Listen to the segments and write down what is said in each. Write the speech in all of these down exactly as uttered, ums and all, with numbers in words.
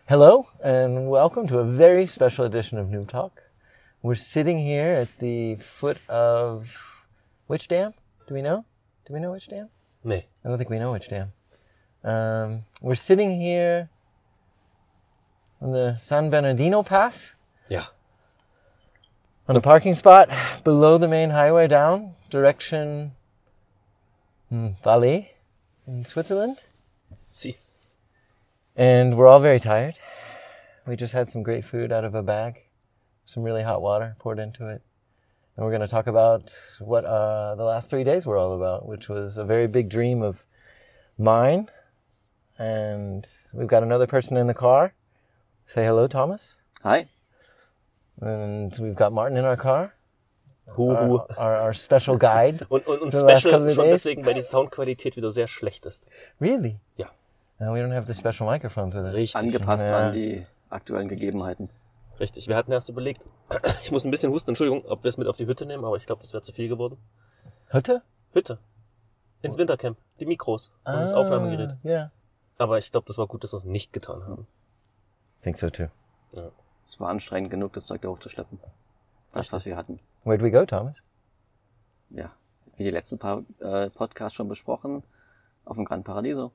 Hello and welcome to a very special edition of Noob Talk. We're sitting here at the foot of which dam? Do we know? Do we know which dam? Nee. I don't think we know which dam. Um, we're sitting here on the San Bernardino Pass. Ja. On a parking spot below the main highway down, direction hmm, Valais in Switzerland. Sie. And we're all very tired. We just had some great food out of a bag, some really hot water poured into it. And we're going to talk about what uh, the last three days were all about, which was a very big dream of mine. And we've got another person in the car. Say hello, Thomas. Hi. And we've got Martin in our car. Huhu. Our, our, our special guide. Und, und, und for the last Special couple of schon days. deswegen, weil die Soundqualität wieder sehr schlecht ist. Really? Ja. No, we don't have the special microphones with us. Richtig. Angepasst Ja. an die aktuellen Gegebenheiten. Richtig. Wir hatten erst überlegt, ich muss ein bisschen husten, Entschuldigung, ob wir es mit auf die Hütte nehmen, aber ich glaube, das wäre zu viel geworden. Hütte? Hütte. Ins Wintercamp. Die Mikros und das Aufnahmegerät. Yeah. Aber ich glaube, das war gut, dass wir es nicht getan haben. I think so too. Ja. Es war anstrengend genug, das Zeug da hochzuschleppen. Das, was wir hatten. Where'd we go, Thomas? Ja, wie die letzten paar äh, Podcasts schon besprochen, auf dem Gran Paradiso.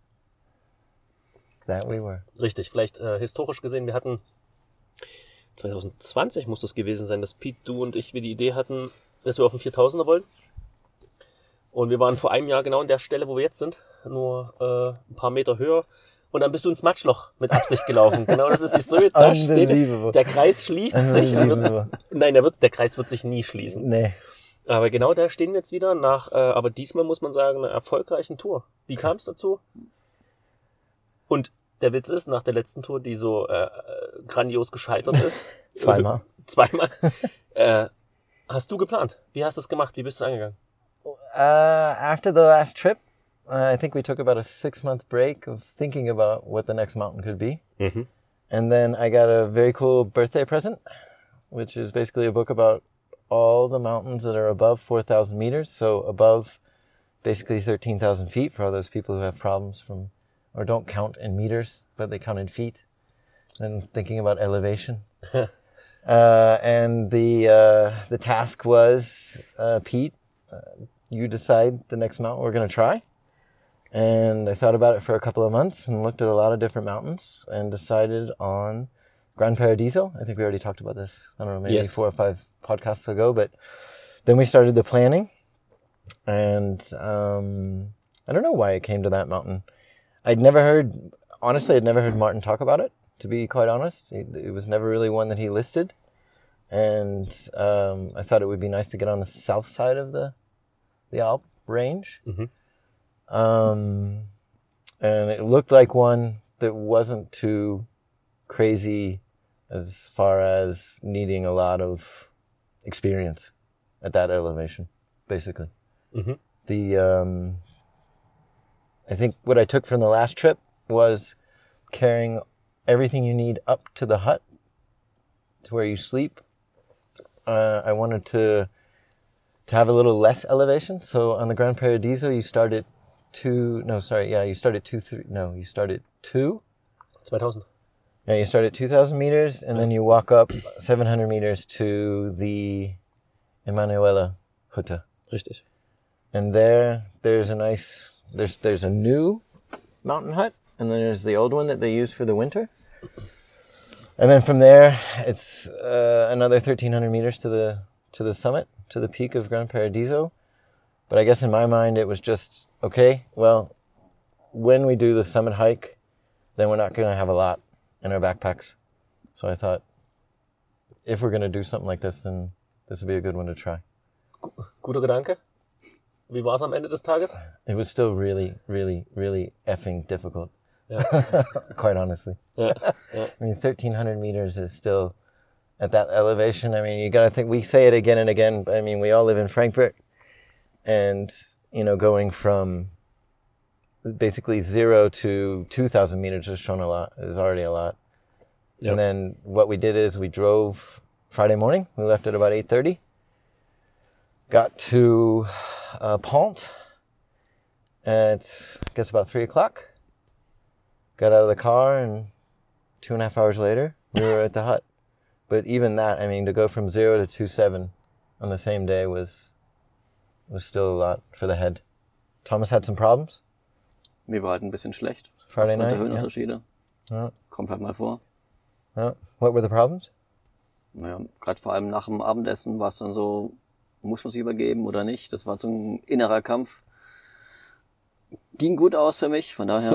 That we were. Richtig. Vielleicht äh, historisch gesehen, wir hatten zwanzig zwanzig muss das gewesen sein, dass Pete, du und ich wir die Idee hatten, dass wir auf den viertausender wollen. Und wir waren vor einem Jahr genau an der Stelle, wo wir jetzt sind, nur äh, ein paar Meter höher. Und dann bist du ins Matschloch mit Absicht gelaufen. Genau, das ist die Story. Da steht, der Kreis schließt sich. Und wird, nein, der, wird, der Kreis wird sich nie schließen. Nee. Aber genau da stehen wir jetzt wieder nach, äh, aber diesmal muss man sagen, einer erfolgreichen Tour. Wie kam es dazu? Und der Witz ist, nach der letzten Tour, die so äh, grandios gescheitert ist. Zweimal. Zweimal. äh, hast du geplant? Wie hast du es gemacht? Wie bist du angegangen? Uh, after the last trip, uh, I think we took about a six-month break of thinking about what the next mountain could be. Mhm. And then I got a very cool birthday present, which is basically a book about all the mountains that are above four thousand meters. So above basically thirteen thousand feet for all those people who have problems from, or don't count in meters, but they count in feet. And thinking about elevation. uh, and the, uh, the task was, uh, Pete, uh, you decide the next mountain we're going to try. And I thought about it for a couple of months and looked at a lot of different mountains and decided on Gran Paradiso. I think we already talked about this, I don't know, maybe Yes. four or five podcasts ago, but then we started the planning. And um, I don't know why it came to that mountain. I'd never heard, honestly, I'd never heard Martin talk about it, to be quite honest. It, it was never really one that he listed. And um, I thought it would be nice to get on the south side of the the Alp range. Mhm. Um, and it looked like one that wasn't too crazy as far as needing a lot of experience at that elevation, basically. Mhm. The um, I think what I took from the last trip was carrying everything you need up to the hut, to where you sleep. Uh, I wanted to to have a little less elevation. So on the Gran Paradiso, you start at two. No, sorry, yeah, you start at two. Three. No, you start at two. zweitausend. Yeah, you start at two thousand meters, and then you walk up seven hundred meters to the Emanuela Hütte. Richtig. And there, there's a nice, there's there's a new mountain hut, and then there's the old one that they use for the winter. And then from there, it's uh, another thirteen hundred meters to the to the summit, to the peak of Gran Paradiso. But I guess in my mind, it was just, okay, well, when we do the summit hike, then we're not going to have a lot in our backpacks. So I thought, if we're going to do something like this, then this would be a good one to try. Guter Gedanke. Wie war es am Ende des Tages? It was still really, really, really effing difficult. Ja. Quite honestly. Ja. Ja. I mean, thirteen hundred meters is still at that elevation. I mean, you got to think, we say it again and again. I mean, we all live in Frankfurt, and, you know, going from basically zero to two thousand meters is shown a lot, is already a lot. Yep. And then what we did is we drove Friday morning. We left at about eight thirty. Got to uh, Pont at, I guess, about three o'clock. Got out of the car and two and a half hours later, we were at the hut. But even that, I mean, to go from zero to two seven on the same day was was still a lot for the head. Thomas had some problems. Mir war halt ein bisschen schlecht. Friday aufgrund night, der Höhenunterschiede. Ja. Kommt halt mal vor. Yeah. What were the problems? Naja, gerade vor allem nach dem Abendessen war es dann so, muss man sich übergeben oder nicht? Das war so ein innerer Kampf. Ging gut aus für mich, von daher.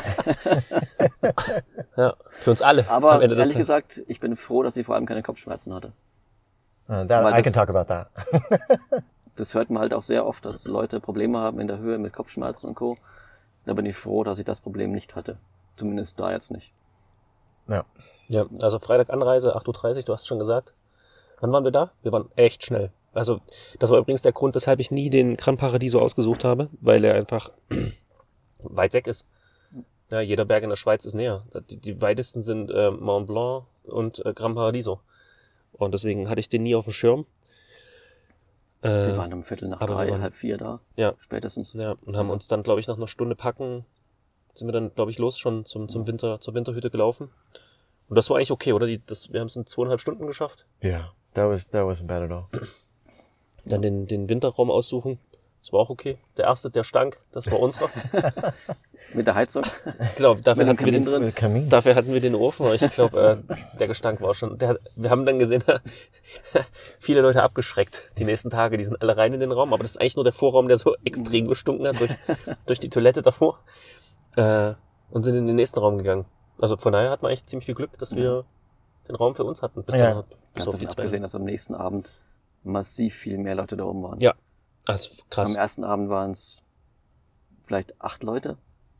Ja, für uns alle. Aber am Ende des ehrlich Tages. gesagt, ich bin froh, dass ich vor allem keine Kopfschmerzen hatte. Uh, that, Weil I can das- talk about that. Das hört man halt auch sehr oft, dass Leute Probleme haben in der Höhe mit Kopfschmerzen und Co. Da bin ich froh, dass ich das Problem nicht hatte. Zumindest da jetzt nicht. No. Ja, also Freitag Anreise, acht Uhr dreißig, du hast es schon gesagt. Wann waren wir da? Wir waren echt schnell. Also, das war übrigens der Grund, weshalb ich nie den Gran Paradiso ausgesucht habe, weil er einfach weit weg ist. Ja, jeder Berg in der Schweiz ist näher. Die, die weitesten sind äh, Mont Blanc und äh, Gran Paradiso. Und deswegen hatte ich den nie auf dem Schirm. Äh, Wir waren um Viertel nach aber wir drei, waren- halb vier da. Ja. Spätestens. Ja, und haben uns dann, glaube ich, nach einer Stunde packen, sind wir dann, glaube ich, los schon zum, zum Winter, zur Winterhütte gelaufen. Und das war eigentlich okay, oder? Die, das, wir haben es in zweieinhalb Stunden geschafft. Yeah, that was that wasn't bad at all. Dann den, den Winterraum aussuchen. Das war auch okay. Der erste, der stank, das war unserer. Mit der Heizung. Genau, dafür Mit dem hatten wir Kamin den, drin. With Kamin. dafür hatten wir den Ofen, aber ich glaube, äh, der Gestank war schon, der, wir haben dann gesehen, viele Leute abgeschreckt die nächsten Tage, die sind alle rein in den Raum, aber das ist eigentlich nur der Vorraum, der so extrem gestunken hat durch, durch die Toilette davor, äh, und sind in den nächsten Raum gegangen. Also von daher hatten wir eigentlich ziemlich viel Glück, dass wir den Raum für uns hatten, bis, Ja. dann, bis Ganz auf davon die zwei. abgesehen, dass am nächsten Abend massiv viel mehr Leute da oben waren. Ja, das ist krass. Am ersten Abend waren es vielleicht acht Leute,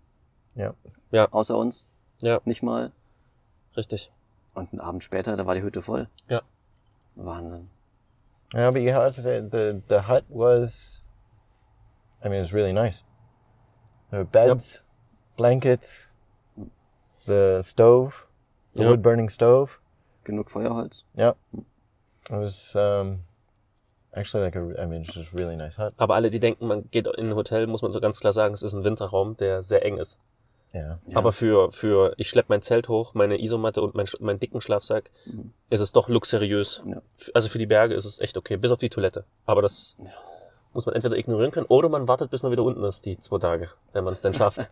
Yeah. außer uns. Ja, Nicht mal. richtig. Und einen Abend später, da war die Hütte voll. Ja. Wahnsinn. Yeah, but you have to say the the hut was. I mean, it was really nice. There were beds, blankets, the stove, the Yep. wood burning stove. Genug Feuerholz. Yep. It was um, actually like a. I mean, it's just a really nice hut. Aber alle, die denken, man geht in ein Hotel, muss man so ganz klar sagen, es ist ein Winterraum, der sehr eng ist. Yeah. Ja. Aber für, für ich schlepp mein Zelt hoch, meine Isomatte und mein, Sch- meinen dicken Schlafsack, Mhm. ist es doch luxuriös. Ja. Also für die Berge ist es echt okay, bis auf die Toilette. Aber das muss man entweder ignorieren können oder man wartet, bis man wieder unten ist, die zwei Tage, wenn man es denn schafft.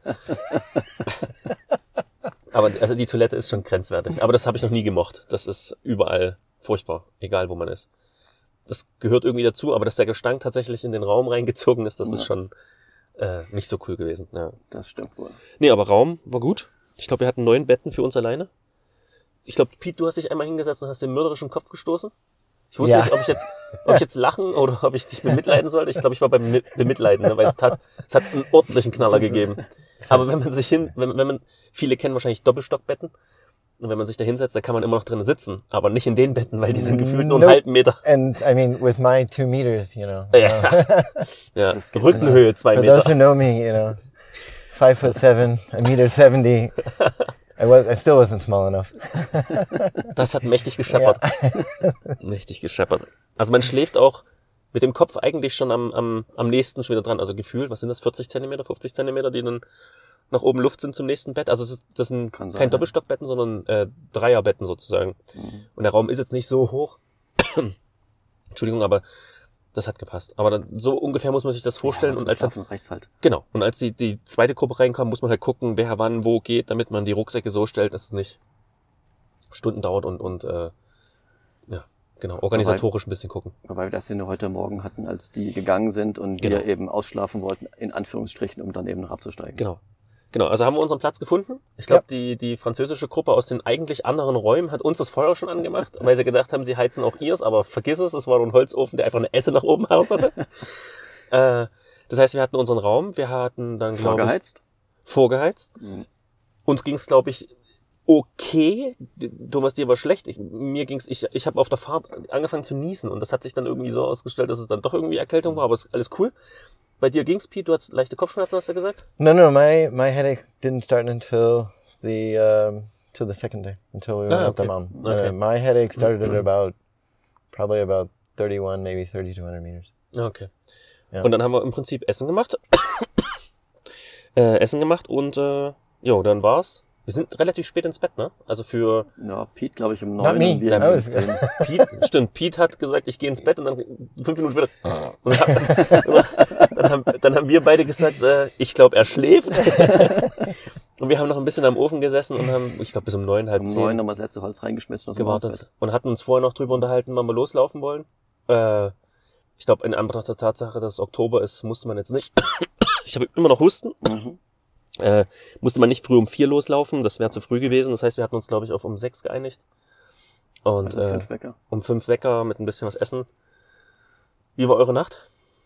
Aber also die Toilette ist schon grenzwertig. Aber das habe ich noch nie gemocht. Das ist überall furchtbar, egal wo man ist. Das gehört irgendwie dazu, aber dass der Gestank tatsächlich in den Raum reingezogen ist, das ist Ja. schon äh, nicht so cool gewesen. Ja. Das stimmt wohl. Nee, aber Raum war gut. Ich glaube, wir hatten neun Betten für uns alleine. Ich glaube, Pete, du hast dich einmal hingesetzt und hast den mörderischen Kopf gestoßen. Ich wusste Ja. nicht, ob ich jetzt, ob ich jetzt lachen oder ob ich dich bemitleiden sollte. Ich glaube, ich war beim Mi- Bemitleiden, ne, weil es hat, es hat einen ordentlichen Knaller gegeben. Aber wenn man sich hin, wenn, wenn man, viele kennen wahrscheinlich Doppelstockbetten. Und wenn man sich da hinsetzt, dann kann man immer noch drin sitzen. Aber nicht in den Betten, weil die sind gefühlt nur einen Nope. halben Meter. And I mean, with my two meters, you know. Ja, ja. Das geht Rückenhöhe zwei For those who Meter. know me, you know, five foot seven, a meter seventy. I was, I still wasn't small enough. Das hat mächtig gescheppert. Mächtig gescheppert. Also man schläft auch mit dem Kopf eigentlich schon am, am, am nächsten schon wieder dran. Also gefühlt, was sind das, vierzig Zentimeter, fünfzig Zentimeter, die dann nach oben Luft sind zum nächsten Bett. Also es ist, das sind Kann sein, kein ja. Doppelstockbetten, sondern äh, Dreierbetten sozusagen. Mhm. Und der Raum ist jetzt nicht so hoch. Entschuldigung, aber das hat gepasst. Aber dann, so ungefähr muss man sich das vorstellen. Ja, und als dann, Schlafen reicht's halt. genau. Und als die, die zweite Gruppe reinkommt, muss man halt gucken, wer wann wo geht, damit man die Rucksäcke so stellt, dass es nicht Stunden dauert und, und äh, ja, genau, organisatorisch ein bisschen gucken. Wobei wir das ja nur heute Morgen hatten, als die gegangen sind und Genau. wir eben ausschlafen wollten, in Anführungsstrichen, um dann eben noch abzusteigen. Genau. Genau, also haben wir unseren Platz gefunden. Ich glaube, die, die französische Gruppe aus den eigentlich anderen Räumen hat uns das Feuer schon angemacht, weil sie gedacht haben, sie heizen auch ihrs, aber vergiss es, es war nur ein Holzofen, der einfach eine Esse nach oben raus hatte. äh, das heißt, wir hatten unseren Raum, wir hatten dann, glaube ich, Vorgeheizt? vorgeheizt. Mhm. Uns ging es, glaube ich, okay. D- Thomas, dir war schlecht. Ich, mir ging's, ich, ich habe auf der Fahrt angefangen zu niesen und das hat sich dann irgendwie so ausgestellt, dass es dann doch irgendwie Erkältung war, aber es ist alles cool. Bei dir ging's, Pete, du hattest leichte Kopfschmerzen, hast du gesagt? No, no, my, my headache didn't start until the um, till the second day, until we went Ah, up the okay. mountain. Okay. Uh, my headache started at about, probably about thirty-one, maybe thirty-two hundred meters. Okay. Ja. Und dann haben wir im Prinzip Essen gemacht. äh, Essen gemacht und äh, jo, dann war's Wir sind relativ spät ins Bett, ne? Also für... Ja, Pete, glaube ich, um Not neun me. und wir That um was- zehn. Pete, stimmt, Pete hat gesagt, ich gehe ins Bett und dann fünf Minuten später... Und dann, dann, haben, dann haben wir beide gesagt, äh, ich glaube, er schläft. Und wir haben noch ein bisschen am Ofen gesessen und haben, ich glaube, bis um neun, halb Um zehn neun nochmal das letzte Holz reingeschmissen und so ins gewartet Bett. und hatten uns vorher noch drüber unterhalten, wann wir loslaufen wollen. Äh, ich glaube, in Anbetracht der Tatsache, dass es Oktober ist, musste man jetzt nicht. Ich habe immer noch Husten. Mhm. Äh, musste man nicht früh um vier loslaufen, das wäre zu früh gewesen. Das heißt, wir hatten uns, glaube ich, auf um sechs geeinigt. Und Also äh, fünf Wecker. um fünf Wecker mit ein bisschen was essen. Wie war eure Nacht?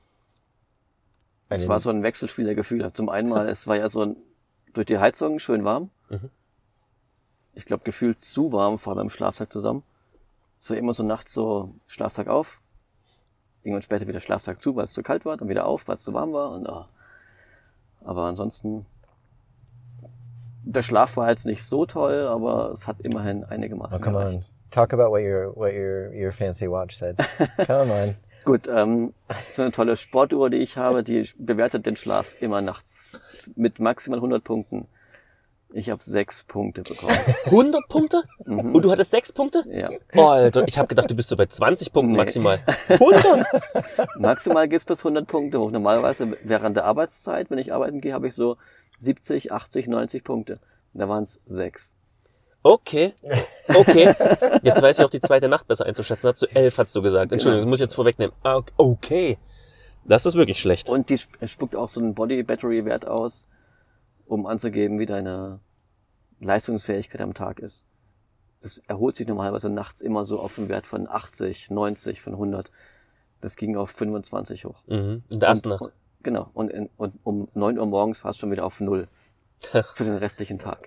Es war so ein Wechselspiel der Gefühle. Zum einen mal, es war ja so ein, durch die Heizung schön warm. Mhm. Ich glaube, gefühlt zu warm, vor allem im Schlafsack zusammen. Es war immer so nachts so Schlafsack auf, irgendwann später wieder Schlafsack zu, weil es zu kalt war, dann wieder auf, weil es zu warm war. Und, oh. Aber ansonsten, der Schlaf war jetzt nicht so toll, aber es hat immerhin einigermaßen Oh, come gereicht. on. Talk about what your what your your fancy watch said. Come on. Gut, ähm, so eine tolle Sportuhr, die ich habe, die bewertet den Schlaf immer nachts mit maximal hundert Punkten. Ich habe sechs Punkte bekommen. hundert Punkte? Und du hattest sechs Punkte? Ja. Oh, Alter, ich habe gedacht, du bist so bei zwanzig Punkten Nee. maximal. hundert? Maximal geht's bis hundert Punkte hoch. Normalerweise während der Arbeitszeit, wenn ich arbeiten gehe, habe ich so siebzig, achtzig, neunzig Punkte. Da waren es sechs. Okay, okay. Jetzt weiß ich auch die zweite Nacht besser einzuschätzen. Hast du elf, hast du gesagt. Entschuldigung, das muss ich jetzt vorwegnehmen. Ah, okay. okay. Das ist wirklich schlecht. Und die sp- spuckt auch so einen Body-Battery-Wert aus, um anzugeben, wie deine Leistungsfähigkeit am Tag ist. Das erholt sich normalerweise nachts immer so auf einen Wert von achtzig, neunzig, von hundert. Das ging auf fünfundzwanzig hoch. Mhm. In der ersten und, Nacht. Und, genau. Und, in, und um neun Uhr morgens war es schon wieder auf null. Für den restlichen Tag.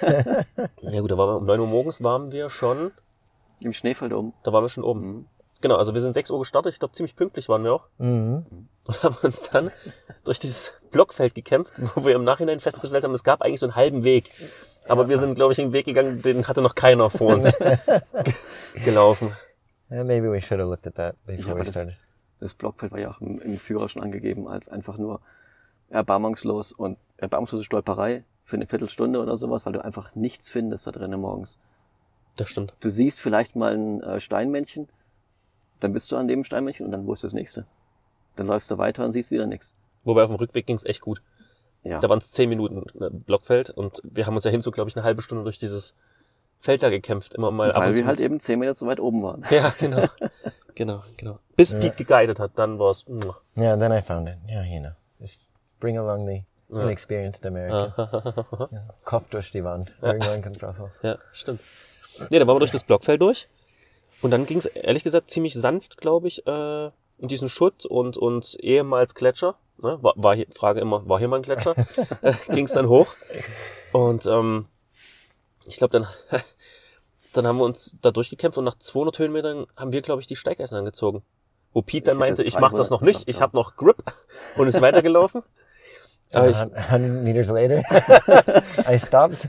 Ja gut, da waren wir um neun Uhr morgens waren wir schon, Im Schneefeld oben. da waren wir schon oben. Mhm. Genau, also wir sind sechs Uhr gestartet. Ich glaube, ziemlich pünktlich waren wir auch. Mhm. Und haben uns dann durch dieses Blockfeld gekämpft, wo wir im Nachhinein festgestellt haben, es gab eigentlich so einen halben Weg. Aber wir sind, glaube ich, einen Weg gegangen, den hatte noch keiner vor uns gelaufen. Yeah, maybe we should have looked at that Ich before habe we das, started. das Blockfeld war ja auch im, im Führer schon angegeben als einfach nur erbarmungslos und erbarmungslose Stolperei für eine Viertelstunde oder sowas, weil du einfach nichts findest da drinnen morgens. Das stimmt. Du siehst vielleicht mal ein äh, Steinmännchen, dann bist du an dem Steinmännchen und dann wo ist das nächste? Dann läufst du weiter und siehst wieder nichts. Wobei auf dem Rückweg ging es echt gut. Ja. Da waren es zehn Minuten ne, Blockfeld und wir haben uns ja hinzu, glaube ich, eine halbe Stunde durch dieses Feld da gekämpft. Immer mal ab Weil und zu. wir halt eben zehn Meter zu weit oben waren. Ja, genau. genau, genau. Bis Pete geguidet hat, dann war's. Yeah, then I found it. Yeah, you know, just bring along the inexperienced American. Yeah. Kopf durch die Wand. Irgendwann kommt's raus. Ja, stimmt. Nee, dann waren wir durch das Blockfeld durch. Und dann ging es, ehrlich gesagt, ziemlich sanft, glaube ich, äh, in diesen Schutt und, und ehemals Gletscher. Ne? War, war hier, Frage immer, war hier mal ein Gletscher? äh, ging es dann hoch. Und ähm, ich glaube, dann, dann haben wir uns da durchgekämpft und nach zweihundert Höhenmetern haben wir, glaube ich, die Steigeisen angezogen. Wo Pete dann Ich hätte meinte, es ich mache das noch dreihundert nicht, ich geschafft, habe noch Grip und ist weitergelaufen. Aber ich, one hundred meters later, I stopped.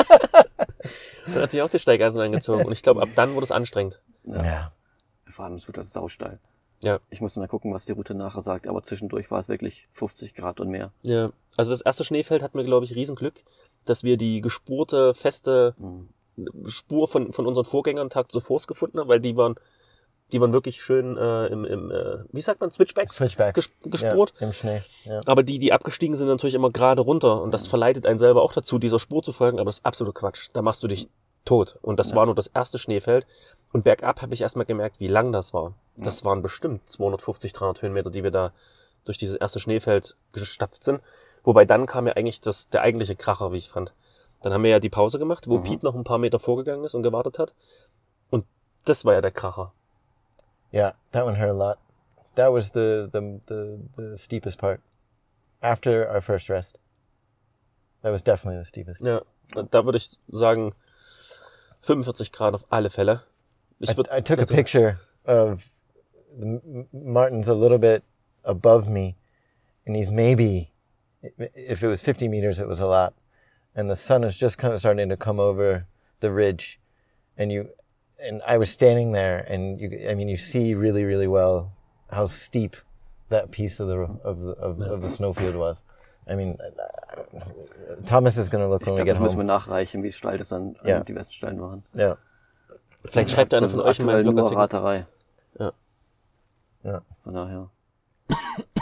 dann hat sich auch die Steigeisen angezogen und ich glaube, ab dann wurde es anstrengend. Yeah. Vor allem, es wird das sausteil. Ja. Ich muss mal gucken, was die Route nachher sagt, aber zwischendurch war es wirklich fünfzig Grad und mehr. Ja, also das erste Schneefeld hatten wir, glaube ich, Riesenglück, dass wir die gespurte, feste Spur von, von unseren Vorgängern Tag zuvor gefunden haben, weil die waren, die waren wirklich schön äh, im, im äh, wie sagt man, Switchbacks, Switchbacks. ges gespurt. Yeah, im Schnee. Yeah. Aber die, die abgestiegen sind, natürlich immer gerade runter und das verleitet einen selber auch dazu, dieser Spur zu folgen, aber das ist absoluter Quatsch. Da machst du dich tot. Und das war nur das erste Schneefeld. Und bergab habe ich erstmal gemerkt, wie lang das war. Das waren bestimmt zweihundertfünfzig, dreihundert Höhenmeter, die wir da durch dieses erste Schneefeld gestapft sind. Wobei dann kam ja eigentlich das, der eigentliche Kracher, wie ich fand. Dann haben wir ja die Pause gemacht, wo Mhm. Pete noch ein paar Meter vorgegangen ist und gewartet hat. Und das war ja der Kracher. Yeah, that one hurt a lot. That was the, the the the steepest part. After our first rest. That was definitely the steepest. Ja, und da würde ich sagen, fünfundvierzig Grad auf alle Fälle. Ich I, würd, I took a picture of the, M- Martin's a little bit above me, and he's maybe, if it was fifty meters, it was a lot. And the sun is just kind of starting to come over the ridge, and you, and I was standing there, and you, I mean, you see really, really well how steep that piece of the of the of, of the snowfield was. I mean, uh, Thomas is going to look when we Ich glaube, get das müssen wir home. nachreichen, wie steil das dann Ja. an diversen Stellen waren. Yeah, Vielleicht schreibt einer Das von ist euch in meinen aktuell nur Blogartikel. Raterei. Ja. yeah, Von daher. but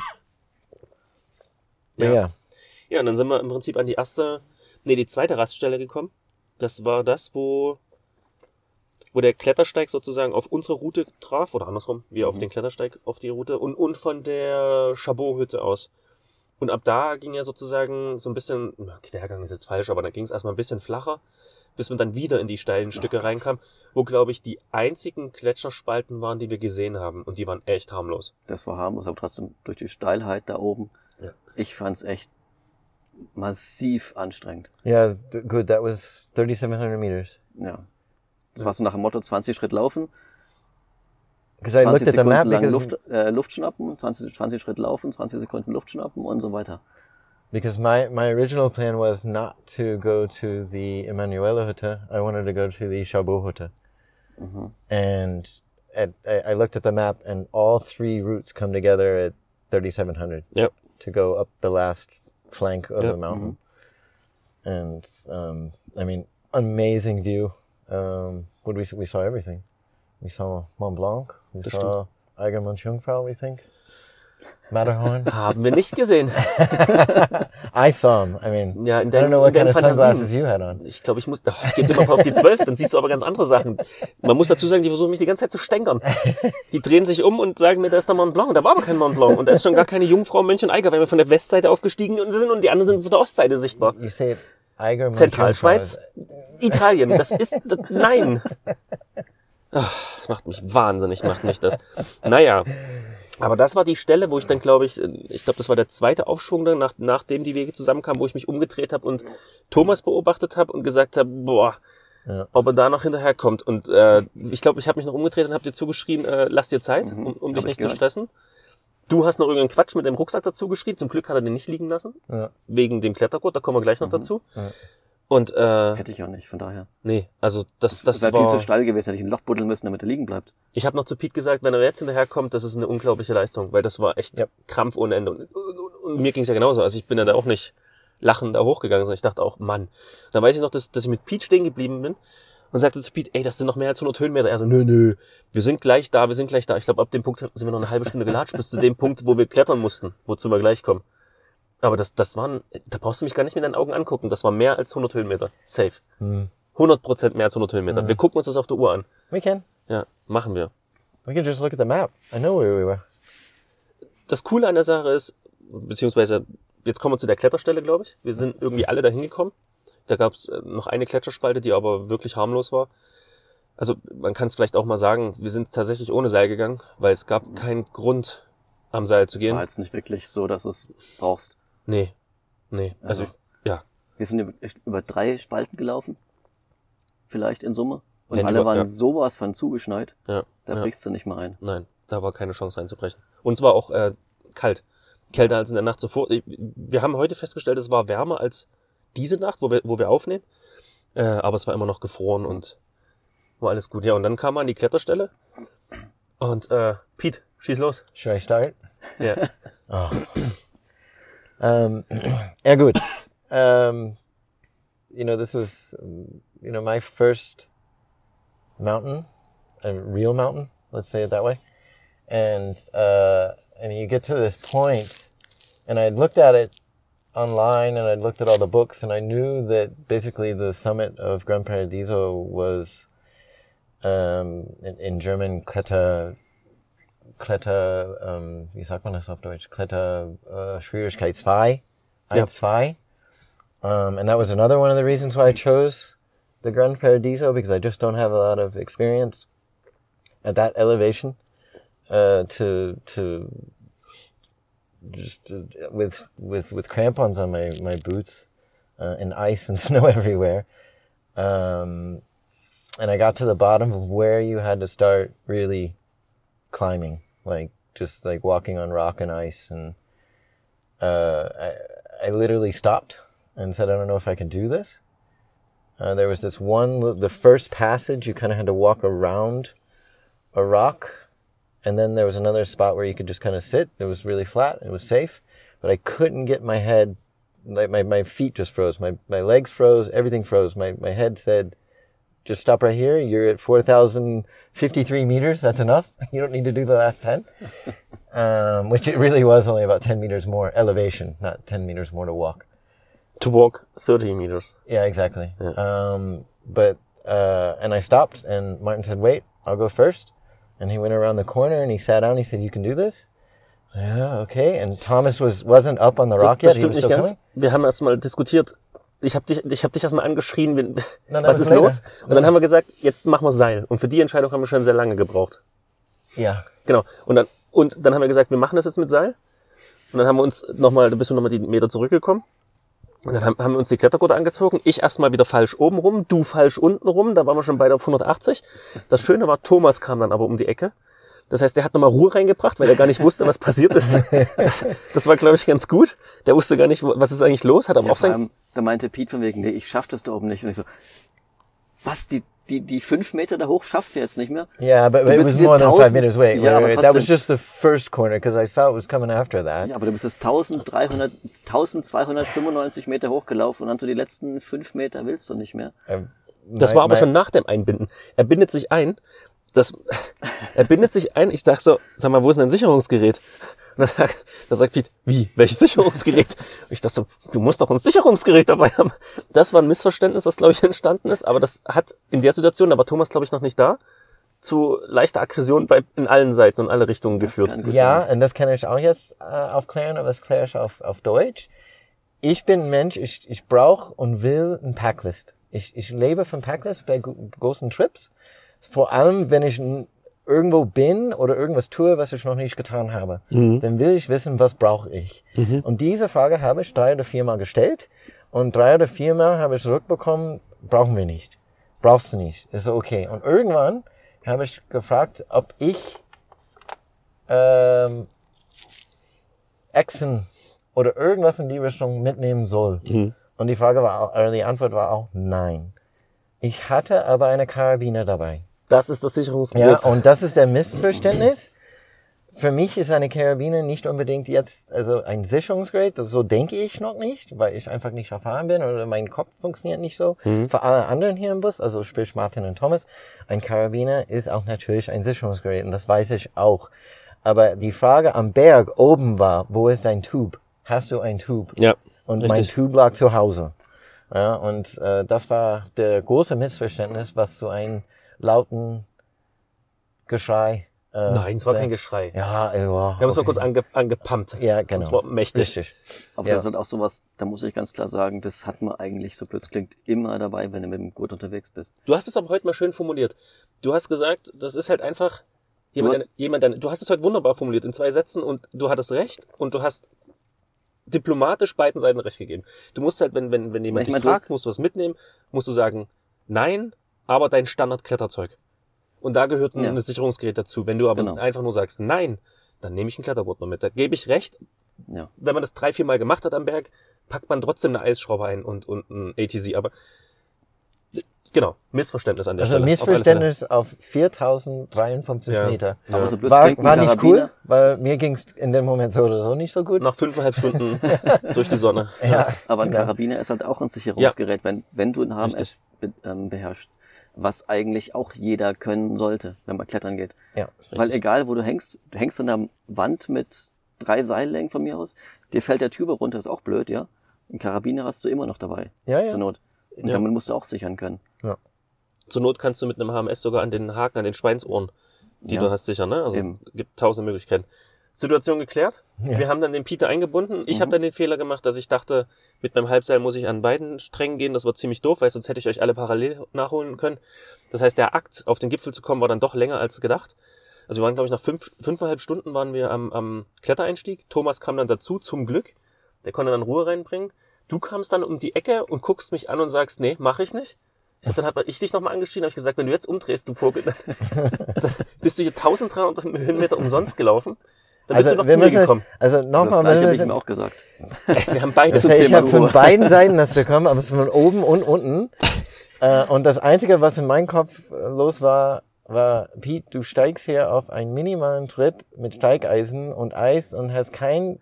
Ja. yeah. Ja, und dann sind wir im Prinzip an die erste, nee, die zweite Raststelle gekommen. Das war das, wo, wo der Klettersteig sozusagen auf unsere Route traf, oder andersrum, wir auf den Klettersteig auf die Route und, und von der Chabot-Hütte aus. Und ab da ging ja sozusagen so ein bisschen, na, Quergang ist jetzt falsch, aber dann ging es erstmal ein bisschen flacher, bis man dann wieder in die steilen Stücke reinkam, wo, glaube ich, die einzigen Gletscherspalten waren, die wir gesehen haben. Und die waren echt harmlos. Das war harmlos, aber trotzdem durch die Steilheit da oben. Ja. Ich fand's echt massiv anstrengend. Yeah, d- good. That was thirty-seven hundred meters. Ja. Das war so nach dem Motto zwanzig Schritt laufen, Because I looked zwanzig at the map Sekunden lang because Luft, äh, Luft schnappen, zwanzig, zwanzig Schritt laufen, zwanzig Sekunden Luft schnappen und so weiter. because my, my original plan was not to go to the Emanuela Hütte. I wanted to go to the Chabot Hütte. And at, I, I looked at the map, and all three routes come together at thirty-seven hundred Ja. to go up the last flank of Yep. the mountain. And um, I mean, amazing view. Um, what did we see? We saw everything. We saw Mont Blanc. We Das saw Eiger Jungfrau, we think. Matterhorn. Haben wir nicht gesehen. I saw him. I mean, Ja, in I deinen- don't know what in deinen kind of sunglasses Fantasien. you had on. Ich glaube, ich muss, oh, ich gebe dir mal auf die zwölf, dann siehst du aber ganz andere Sachen. Man muss dazu sagen, die versuchen mich die ganze Zeit zu stänkern. Die drehen sich um und sagen mir, da ist der Mont Blanc. Da war aber kein Mont Blanc. Und da ist schon gar keine Jungfrau, Mönch und Eiger, weil wir von der Westseite aufgestiegen sind und die anderen sind von der Ostseite sichtbar. You say it, Eiger Zentralschweiz, Italien. Das ist, das, nein. Ach, das macht mich wahnsinnig, macht mich das. Naja. Aber das war die Stelle, wo ich dann, glaube ich, ich glaube, das war der zweite Aufschwung dann, nach, nachdem die Wege zusammenkamen, wo ich mich umgedreht habe und Thomas beobachtet habe und gesagt habe, boah, Ja. ob er da noch hinterherkommt. Und äh, ich glaube, ich habe mich noch umgedreht und habe dir zugeschrien, äh, lass dir Zeit, um, um dich Hab ich nicht zu gehört. stressen. Du hast noch irgendeinen Quatsch mit dem Rucksack dazu geschrien. Zum Glück hat er den nicht liegen lassen, Ja. wegen dem Klettergurt, da kommen wir gleich noch dazu. Und äh, Hätte ich auch nicht, von daher. nee, also das, Das das wäre viel war... zu steil gewesen, hätte ich ein Loch buddeln müssen, damit er liegen bleibt. Ich habe noch zu Pete gesagt, wenn er jetzt hinterherkommt, das ist eine unglaubliche Leistung, weil das war echt Ja. Krampf ohne Ende. Und, und, und, und mir ging's ja genauso. Also ich bin ja da auch nicht lachend da hochgegangen, sondern ich dachte auch, Mann. Dann weiß ich noch, dass, dass ich mit Pete stehen geblieben bin und sagte zu Pete, ey, das sind noch mehr als hundert Höhenmeter. Er so, nö, nö, wir sind gleich da, wir sind gleich da. Ich glaube, ab dem Punkt sind wir noch eine halbe Stunde gelatscht, bis zu dem Punkt, wo wir klettern mussten, wozu wir gleich kommen. Aber das, das waren, da brauchst du mich gar nicht mit deinen Augen angucken. Das war mehr als hundert Höhenmeter. Safe. hundert Prozent mehr als hundert Höhenmeter. Wir gucken uns das auf der Uhr an. We can. Ja, machen wir. We can just look at the map. I know where we were. Das Coole an der Sache ist, beziehungsweise, jetzt kommen wir zu der Kletterstelle, glaube ich. Wir sind irgendwie alle da hingekommen. Da gab es noch eine Kletterspalte, die aber wirklich harmlos war. Also man kann es vielleicht auch mal sagen, wir sind tatsächlich ohne Seil gegangen, weil es gab keinen Grund, am Seil zu Es war gehen. jetzt nicht wirklich so, dass du es brauchst. Nee, nee. Also, Also. ja. Wir sind über, über drei Spalten gelaufen. Vielleicht in Summe. Und Wenn alle über- waren ja. sowas von zugeschneit. Ja, Da ja. brichst du nicht mal ein. Nein, da war keine Chance reinzubrechen. Und es war auch äh, kalt. Kälter als in der Nacht zuvor. Ich- Wir haben heute festgestellt, es war wärmer als diese Nacht, wo wir, wo wir aufnehmen. Äh, aber es war immer noch gefroren und war alles gut. Ja, und dann kam man an die Kletterstelle. Und äh, Pete, schieß los. Should I start? Ja. Um, yeah, good. Um, you know, this was, um, you know, my first mountain, a real mountain, let's say it that way. And, uh, and you get to this point, and I'd looked at it online, and I'd looked at all the books, and I knew that basically the summit of Gran Paradiso was, um, in, in German, Kletter, Kletter, ähm, wie sagt man das auf Deutsch? Kletter, uh, Schwierigkeit zwei, Ja. eins, zwei. Um, and that was another one of the reasons why I chose the Gran Paradiso, because I just don't have a lot of experience at that elevation, uh, to, to, just uh, with, with, with crampons on my, my boots, uh, and ice and snow everywhere. Um, and I got to the bottom of where you had to start really climbing, like just like walking on rock and ice, and uh, I, I literally stopped and said, I don't know if I can do this. Uh, there was this one, the first passage, you kind of had to walk around a rock, and then there was another spot where you could just kind of sit. It was really flat, it was safe, but I couldn't get my head like my, my feet just froze. My, my legs froze. Everything froze. My, my head said, just stop right here. You're at four thousand fifty-three meters. That's enough. You don't need to do the last ten. Um, which it really was only about ten meters more elevation, not ten meters more to walk. To walk thirty meters. Yeah, exactly. Yeah. Um, but, uh, and I stopped and Martin said, wait, I'll go first. And he went around the corner and he sat down. He said, you can do this? Yeah, okay. And Thomas was, wasn't up on the rock Das, das yet. He stimmt was nicht still ganz. coming. Wir haben erst mal diskutiert. Ich habe dich, ich hab dich erstmal angeschrien, wenn, No, was that ist was los? later. Und dann haben wir gesagt, jetzt machen wir Seil. Und für die Entscheidung haben wir schon sehr lange gebraucht. Ja. Genau. Und dann, und dann haben wir gesagt, wir machen das jetzt mit Seil. Und dann haben wir uns nochmal, da bist du nochmal die Meter zurückgekommen. Und dann haben, haben wir uns die Klettergurte angezogen. Ich erstmal wieder falsch oben rum, du falsch unten rum. Da waren wir schon beide auf hundertachtzig. Das Schöne war, Thomas kam dann aber um die Ecke. Das heißt, der hat nochmal Ruhe reingebracht, weil er gar nicht wusste, was passiert ist. Das, das war, glaube ich, ganz gut. Der wusste gar nicht, was ist eigentlich los. Hat aber Ja, auf vor sein... allem, da meinte Pete von wegen, nee, ich schaff das da oben nicht. Und ich so, was, die, die, die fünf Meter da hoch schaffst du jetzt nicht mehr? Yeah, but Du it bist was hier more than five tausend meters away. Ja, Wait, aber wait, that was trotzdem. just the first corner because I saw it was coming after that. Ja, aber du bist jetzt eintausenddreihundert, eintausendzweihundertfünfundneunzig Meter hochgelaufen und dann so die letzten fünf Meter willst du nicht mehr. Um, Das my- war aber my- schon nach dem Einbinden. Er bindet sich ein. Das, er bindet sich ein. Ich dachte so, sag mal, wo ist denn ein Sicherungsgerät? Und dann sagt, da sagt Pete, wie? Welches Sicherungsgerät? Und ich dachte so, du musst doch ein Sicherungsgerät dabei haben. Das war ein Missverständnis, was, glaube ich, entstanden ist. Aber das hat in der Situation, da war Thomas, glaube ich, noch nicht da, zu leichter Aggression bei, in allen Seiten und alle Richtungen geführt. Kann gut Ja, sein. und das kann ich auch jetzt äh, aufklären, aber das kläre ich auf, auf Deutsch. Ich bin ein Mensch, ich, ich brauche und will ein Packlist. Ich, ich lebe von Packlist bei gu- großen Trips. Vor allem, wenn ich n- irgendwo bin oder irgendwas tue, was ich noch nicht getan habe. Dann will ich wissen, was brauche ich. Und diese Frage habe ich drei oder viermal gestellt. Und drei oder viermal habe ich zurückbekommen, brauchen wir nicht. Brauchst du nicht. Ist so okay. Und irgendwann habe ich gefragt, ob ich ähm, Echsen oder irgendwas in die Richtung mitnehmen soll. Und die Frage war, auch- äh, die Antwort war auch nein. Ich hatte aber eine Karabiner dabei. Das ist das Ja, Sicherungsgerät. und das ist der Missverständnis. Für mich ist eine Karabiner nicht unbedingt jetzt, also ein Sicherungsgerät, das, so denke ich noch nicht, weil ich einfach nicht erfahren bin oder mein Kopf funktioniert nicht so. Für alle anderen hier im Bus, also sprich Martin und Thomas, ein Karabiner ist auch natürlich ein Sicherungsgerät und das weiß ich auch. Aber die Frage am Berg oben war, wo ist dein Tube? Hast du ein Tube? Ja, Und mein richtig. Tube lag zu Hause. Ja, und äh, das war der große Missverständnis, was zu einem lauten Geschrei. Äh, Nein, es war äh, kein Geschrei. Ja, ja. Wir haben uns mal kurz ange, angepumpt. Ja, genau. Das war mächtig. Richtig. Aber Ja. das ist halt auch sowas, da muss ich ganz klar sagen, das hat man eigentlich, so blöd es klingt, immer dabei, wenn du mit dem Gurt unterwegs bist. Du hast es aber heute mal schön formuliert. Du hast gesagt, das ist halt einfach jemand, hast- der, jemand der, du hast es heute wunderbar formuliert in zwei Sätzen und du hattest recht und du hast diplomatisch beiden Seiten recht gegeben. Du musst halt, wenn, wenn, wenn jemand Ich dich mein, du- fragt, musst du was mitnehmen, musst du sagen, nein, aber dein Standard-Kletterzeug. Und da gehört ein, Ja. ein Sicherungsgerät dazu. Wenn du aber Genau. einfach nur sagst, nein, dann nehme ich einen Klettergurt noch mit. Da gebe ich recht. Ja. Wenn man das drei, vier Mal gemacht hat am Berg, packt man trotzdem eine Eisschraube ein und, und ein A T Z. Aber genau, Missverständnis an der Also Stelle. Missverständnis auf viertausenddreiundfünfzig Ja. Meter. Aber so blöd War, klingt ein war nicht Karabiner. cool, weil mir ging's in dem Moment so oder so nicht so gut. Nach fünfeinhalb Stunden durch die Sonne. Ja, Aber ein genau. Karabiner ist halt auch ein Sicherungsgerät, wenn, wenn du ein H M S be, ähm, beherrschst. Was eigentlich auch jeder können sollte, wenn man klettern geht. Ja. Weil egal, wo du hängst, du hängst an einer Wand mit drei Seillängen von mir aus, dir fällt der Tüber runter, ist auch blöd, ja. Ein Karabiner hast du immer noch dabei. Ja, ja. Zur Not. Und Ja. damit musst du auch sichern können. Zur Not kannst du mit einem H M S sogar an den Haken, an den Schweinsohren, die Ja. du hast, sichern. Ne? Also Eben. gibt tausend Möglichkeiten. Situation geklärt. Wir haben dann den Peter eingebunden. Ich habe dann den Fehler gemacht, dass ich dachte, mit meinem Halbseil muss ich an beiden Strängen gehen. Das war ziemlich doof, weil sonst hätte ich euch alle parallel nachholen können. Das heißt, der Akt, auf den Gipfel zu kommen, war dann doch länger als gedacht. Also wir waren, glaube ich, nach fünf, fünfeinhalb Stunden waren wir am, am Klettereinstieg. Thomas kam dann dazu, zum Glück. Der konnte dann Ruhe reinbringen. Du kamst dann um die Ecke und guckst mich an und sagst, nee, mach ich nicht. Ich hab, dann habe ich dich nochmal angeschrien, habe ich gesagt, wenn du jetzt umdrehst, du Vogel, dann, dann bist du hier eintausenddreihundert Höhenmeter umsonst gelaufen. Dann bist du noch wir zu mir müssen es- gekommen. Also Das nochmal, gleiche habe ich müssen mir wir- auch gesagt. Wir haben beide. das zum heißt, ich Thema habe von Ruhe. beiden Seiten das bekommen, aber es ist von oben und unten. Äh, und das Einzige, was in meinem Kopf äh, los war, war, Pete, du steigst hier auf einen minimalen Tritt mit Steigeisen und Eis und hast kein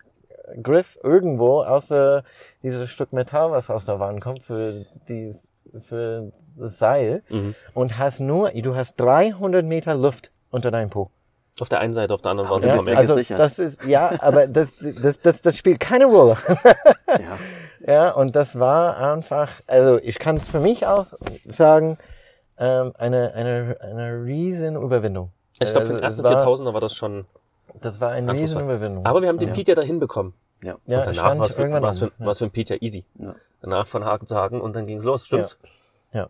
Griff irgendwo außer dieses Stück Metall, was aus der Wand kommt für, die, für das Seil Mhm. und hast nur, du hast dreihundert Meter Luft unter deinem Po. Auf der einen Seite, auf der anderen waren Ja, sie das immer ist mehr. also- Also gesichert. das ist, ja, aber das, das, das, das spielt keine Rolle. Ja. Ja, und das war einfach, also ich kann es für mich aus sagen, ähm, eine, eine, eine riesen Überwindung. Ich glaube, für Also den es ersten war- viertausender war das schon Das war eine riesen anspruchsvoll. Überwindung. Aber wir haben den Ja. Pete ja dahin bekommen. Ja. ja, Und danach stand war es für, irgendwann war's für, um. war's für den Pete ja easy. Ja. Danach von Haken zu Haken und dann ging's los, stimmt's? Ja.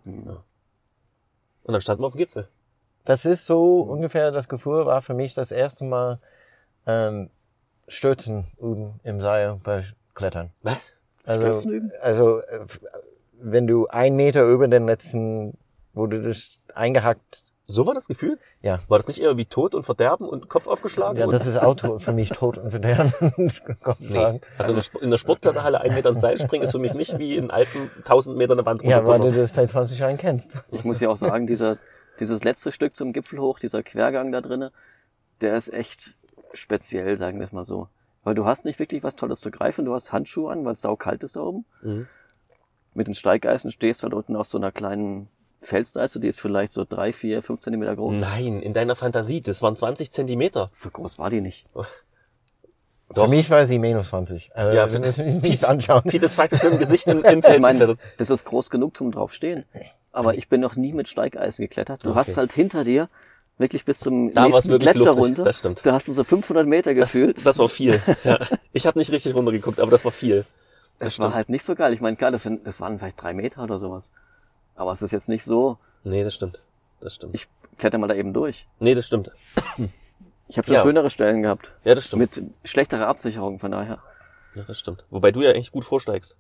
Und dann standen wir auf dem Gipfel. Das ist so ungefähr, das Gefühl war für mich das erste Mal ähm, Stürzen üben im Seil bei Klettern. Was? Also, Stürzen üben? also äh, f- wenn du ein Meter über den letzten, wo du das eingehackt, So war das Gefühl? ja. War das nicht eher wie Tod und Verderben und Kopf aufgeschlagen? Ja, und das ist Auto für mich tot und verderben. Nee. Also in der, Sp- in der Sportkletterhalle ein Meter ins Seil springen ist für mich nicht wie in Alpen tausend Meter eine Wand Ja, weil du runterkullern. das seit zwanzig Jahren kennst. Ich muss ja auch sagen, dieser, dieses letzte Stück zum Gipfel hoch, dieser Quergang da drinnen, der ist echt speziell, sagen wir es mal so. Weil du hast nicht wirklich was Tolles zu greifen, du hast Handschuhe an, weil es saukalt ist da oben. Mhm. Mit den Steigeisen stehst du halt unten auf so einer kleinen Felsleiste, die ist vielleicht so drei, vier, fünf Zentimeter groß. Nein, in deiner Fantasie, das waren zwanzig Zentimeter. So groß war die nicht. Doch. Für mich war sie minus zwanzig. Also, Ja, ja, für- wir müssen mich nicht anschauen. Pete ist praktisch mit dem Gesicht in, in Ich Fels meine, geklettert. das ist groß genug zum draufstehen. Aber ich bin noch nie mit Steigeisen geklettert. Du Okay. hast halt hinter dir wirklich bis zum Da war's nächsten wirklich Gletscher luftig, runter. das stimmt. Da hast du so fünfhundert Meter Das, gefühlt. das war viel. Ja. Ich habe nicht richtig runtergeguckt, aber das war viel. Das war halt nicht so geil. Ich meine, klar, das, sind, das waren vielleicht drei Meter oder sowas. Aber es ist jetzt nicht so, Nee, das stimmt. Das stimmt. ich kletter mal da eben durch. Nee, das stimmt. Ich habe schon Ja. schönere Stellen gehabt. Ja, das stimmt. Mit schlechterer Absicherung, von daher. Ja, das stimmt. Wobei du ja eigentlich gut vorsteigst.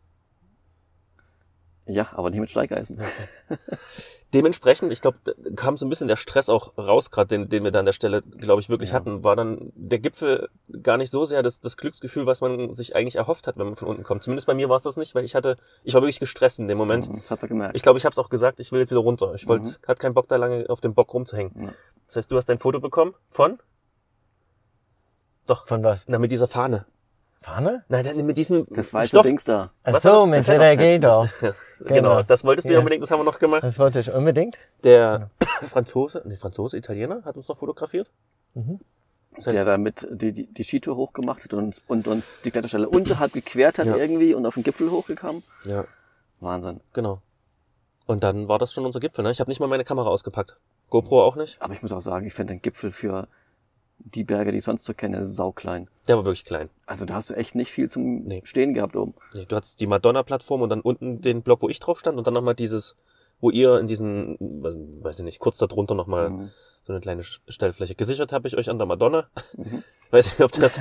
Ja, aber nicht mit Steigeisen. Dementsprechend, ich glaube, kam so ein bisschen der Stress auch raus, gerade den, den wir da an der Stelle, glaube ich, wirklich Ja. hatten. War dann der Gipfel gar nicht so sehr das, das Glücksgefühl, was man sich eigentlich erhofft hat, wenn man von unten kommt. Zumindest bei mir war es das nicht, weil ich hatte, ich war wirklich gestresst in dem Moment. Das hat man gemerkt. Ich glaube, ich habe es auch gesagt, ich will jetzt wieder runter. Ich wollte, Mhm. hatte keinen Bock da lange auf dem Bock rumzuhängen. Ja. Das heißt, du hast dein Foto bekommen von? Doch. Von was? Na, mit dieser Fahne. Fahne? Nein, dann mit diesem Das weiße Stoff. Dings da. Ach Was war so, das? mit Das hat der doch geht doch. genau. Genau. das wolltest du ja Ja. unbedingt, das haben wir noch gemacht. Das wollte ich unbedingt. Der Franzose, nee, Franzose, Italiener hat uns noch fotografiert. Mhm. Das heißt, Der damit die, die, die Skitour hochgemacht hat und, uns- und uns die Kletterstelle unterhalb gequert hat Ja. irgendwie und auf den Gipfel hochgekommen. ja, Wahnsinn. genau. Und dann war das schon unser Gipfel, ne? Ich habe nicht mal meine Kamera ausgepackt. GoPro auch nicht. Aber ich muss auch sagen, ich finde den Gipfel für die Berge, die ich sonst so kenne, sauklein. Der war wirklich klein. Also da hast du echt nicht viel zum Nee. Stehen gehabt oben. Nee, du hattest die Madonna-Plattform und dann unten den Block, wo ich drauf stand und dann nochmal dieses, wo ihr in diesen, weiß, weiß ich nicht, kurz darunter nochmal Mhm. so eine kleine Stellfläche. Gesichert habe ich euch an der Madonna. Mhm. Weiß nicht, ob das,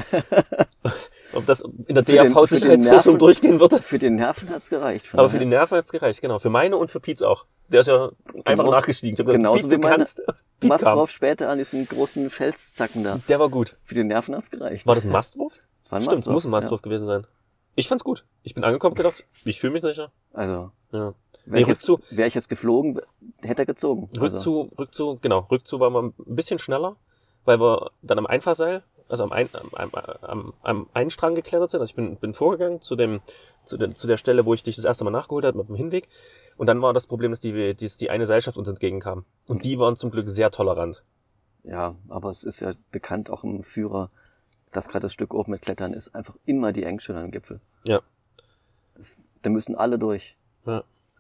ob das in der Für den- D A für den V-Sicherheitsprüfung Nerven- durchgehen würde. Für den Nerven hat's gereicht. von Aber für die daher. Nerven hat's gereicht, genau. Für meine und für Piet's auch. Der ist ja einfach Genauso- nachgestiegen. Ich hab gesagt, genauso Piet, wie du meine kannst. Piet Mast kam. drauf später an diesem großen Felszacken da. Der war gut. Für den Nerven hat's gereicht. War das ein Mastwurf? Das war ein Stimmt, Mastwurf, muss ein Mastwurf gewesen sein. Ich fand's gut. Ich bin angekommen und gedacht, ich fühle mich sicher. Ja. Also, Ja. wäre Nee, ich, jetzt- Rückzu, wär ich jetzt geflogen, hätte er gezogen. Also, Rückzu, Rückzu, genau, Rückzu war mal ein bisschen schneller, weil wir dann am Einfahrseil, also am, ein, am, am, am, am einen Strang geklettert sind. Also ich bin, bin vorgegangen zu dem, zu, der, zu der Stelle, wo ich dich das erste Mal nachgeholt habe, auf dem Hinweg. Und dann war das Problem, dass die, dass die eine Seilschaft uns entgegenkam. Und die waren zum Glück sehr tolerant. ja, aber es ist ja bekannt auch im Führer, dass gerade das Stück oben mit Klettern ist einfach immer die Engstelle am Gipfel. Ja. Das, da müssen alle durch. Ja.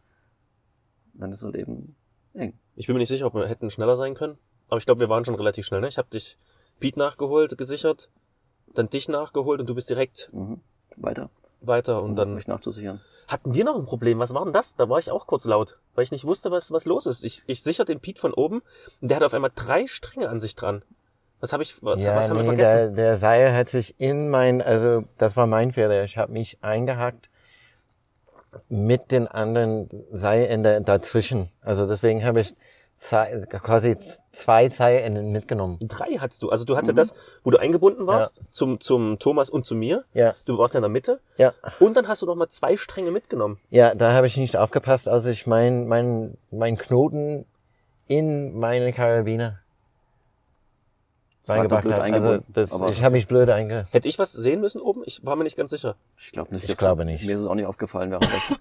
Dann ist so Leben eng. Ich bin mir nicht sicher, ob wir hätten schneller sein können. Aber ich glaube, wir waren schon relativ schnell. Ne? Ich habe dich Pete nachgeholt, gesichert, dann dich nachgeholt und du bist direkt Mhm. Weiter, weiter. Und um dann mich nachzusichern. hatten wir noch ein Problem. Was war denn das? Da war ich auch kurz laut, weil ich nicht wusste, was was los ist. Ich, ich sichere den Pete von oben und der hat auf einmal drei Stränge an sich dran. Was habe ich, was, ja, was haben wir nee, vergessen? der, der Seil hat sich in mein, also das war mein Fehler. Ich habe mich eingehackt mit den anderen Seilenden dazwischen. Also deswegen habe ich zwei, quasi zwei Seilenden mitgenommen. Drei hattest du. Also du hattest ja das, wo du eingebunden warst, zum, zum Thomas und zu mir. Ja, Du warst ja in der Mitte. ja, Und dann hast du noch mal zwei Stränge mitgenommen. ja, da habe ich nicht aufgepasst, als ich mein, mein, mein Knoten in meine Karabiner. reingepackt blöd habe. Also eingebunden, das, aber- ich habe mich blöd einge... Hätte ich was sehen müssen oben? Ich war mir nicht ganz sicher. Ich glaube nicht. Ich Jetzt- glaube nicht. Mir ist es auch nicht aufgefallen währenddessen.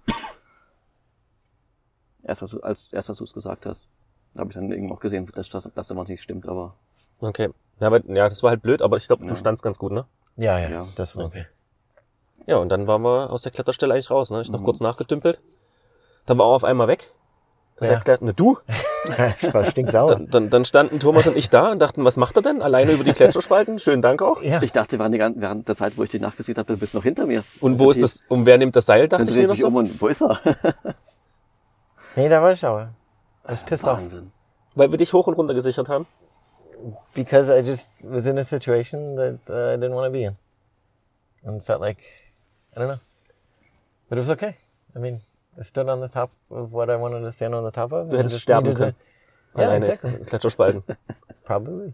erst, als, du- als, erst als du es gesagt hast, habe ich dann eben auch gesehen, dass, dass, dass da was nicht stimmt, aber Okay. Ja, aber, ja, das war halt blöd, aber ich glaube, Ja. du standst ganz gut, ne? Ja, ja, Ja. das war okay. Ja, und dann waren wir aus der Kletterstelle eigentlich raus, ne? Ich noch kurz nachgetümpelt. Dann war er auf einmal weg. Da Ja. sagt er, ne, du? Ich war stinksauer. Dann, dann, dann standen Thomas und ich da und dachten, was macht er denn? Alleine über die Gletscherspalten? Schönen Dank auch. Ja. ich dachte während, die, gan- während der Zeit, wo ich dich nachgesehen habe, du bist noch hinter mir. Und wo ist das, und wer nimmt das Seil, dachte Dann ich drehe mir ich noch mich so. um und wo ist er? Nee, da war ich sauer. I was pissed off. Wahnsinn. Weil wir dich hoch und runter gesichert haben. Because I just was in a situation that uh, I didn't want to be in. And felt like, I don't know. But it was okay. I mean, I stood on the top of what I wanted to stand on the top of. Du and hättest just sterben needed können. to- Yeah, Alleine exactly. in Gletscherspalten. Probably.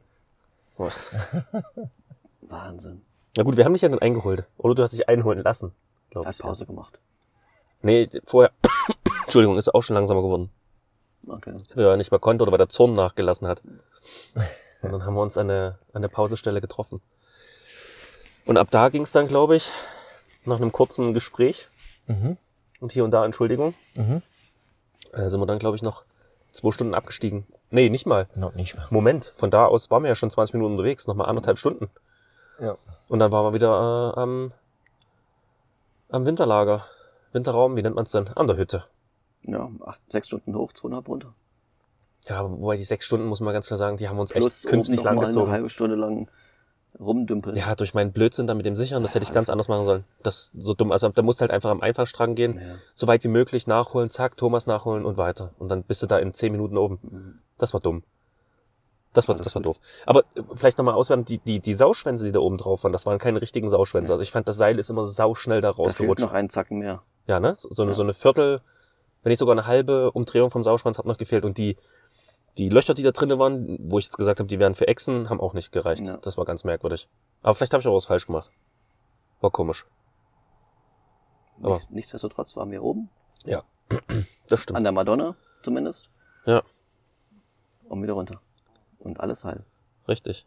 Wahnsinn. Na gut, wir haben dich ja dann eingeholt. Oder du hast dich einholen lassen, glaube Hat ich. Pause gemacht. Nee, vorher, Entschuldigung, ist auch schon langsamer geworden. Okay. Weil er nicht mehr konnte oder weil der Zorn nachgelassen hat. Und dann haben wir uns an der, an der Pausestelle getroffen. Und ab da ging es dann, glaube ich, nach einem kurzen Gespräch Mhm. und hier und da Entschuldigung, Mhm. äh, sind wir dann, glaube ich, noch zwei Stunden abgestiegen. Nee, nicht mal. No, nicht mal. Moment, von da aus waren wir ja schon zwanzig Minuten unterwegs, nochmal anderthalb Stunden. Ja. Und dann waren wir wieder äh, am, am Winterlager. Winterraum, wie nennt man es denn? An der Hütte. Ja, acht, sechs Stunden hoch, zweieinhalb runter. Ja, wobei die sechs Stunden, muss man ganz klar sagen, die haben uns echt Plus künstlich oben noch mal langgezogen. eine halbe Stunde lang rumdümpeln. Ja, durch meinen Blödsinn da mit dem Sichern, das hätte ich ganz anders machen sollen. Das ist so dumm. Also da musst du halt einfach am Einfallstrang gehen, Ja. so weit wie möglich nachholen, zack, Thomas nachholen und weiter. Und dann bist du da in zehn Minuten oben. Das war dumm. Das war, Alles das war gut. doof. Aber äh, vielleicht nochmal auswerten, die, die, die Sauschwänze, die da oben drauf waren, das waren keine richtigen Sauschwänze. Also ich fand, das Seil ist immer sauschnell da Da fehlt rausgerutscht. noch einen Zacken mehr. Ja, ne? So, so, eine, so eine Viertel, wenn nicht sogar eine halbe Umdrehung vom Sauschwanz hat noch gefehlt. Und die, die Löcher, die da drinnen waren, wo ich jetzt gesagt habe, die wären für Echsen, haben auch nicht gereicht. Ja. Das war ganz merkwürdig. Aber vielleicht habe ich auch was falsch gemacht. War komisch. Aber- Nicht, nichtsdestotrotz waren wir oben. Ja, das stimmt. An der Madonna zumindest. Ja, Und wieder runter. Und alles heil. richtig.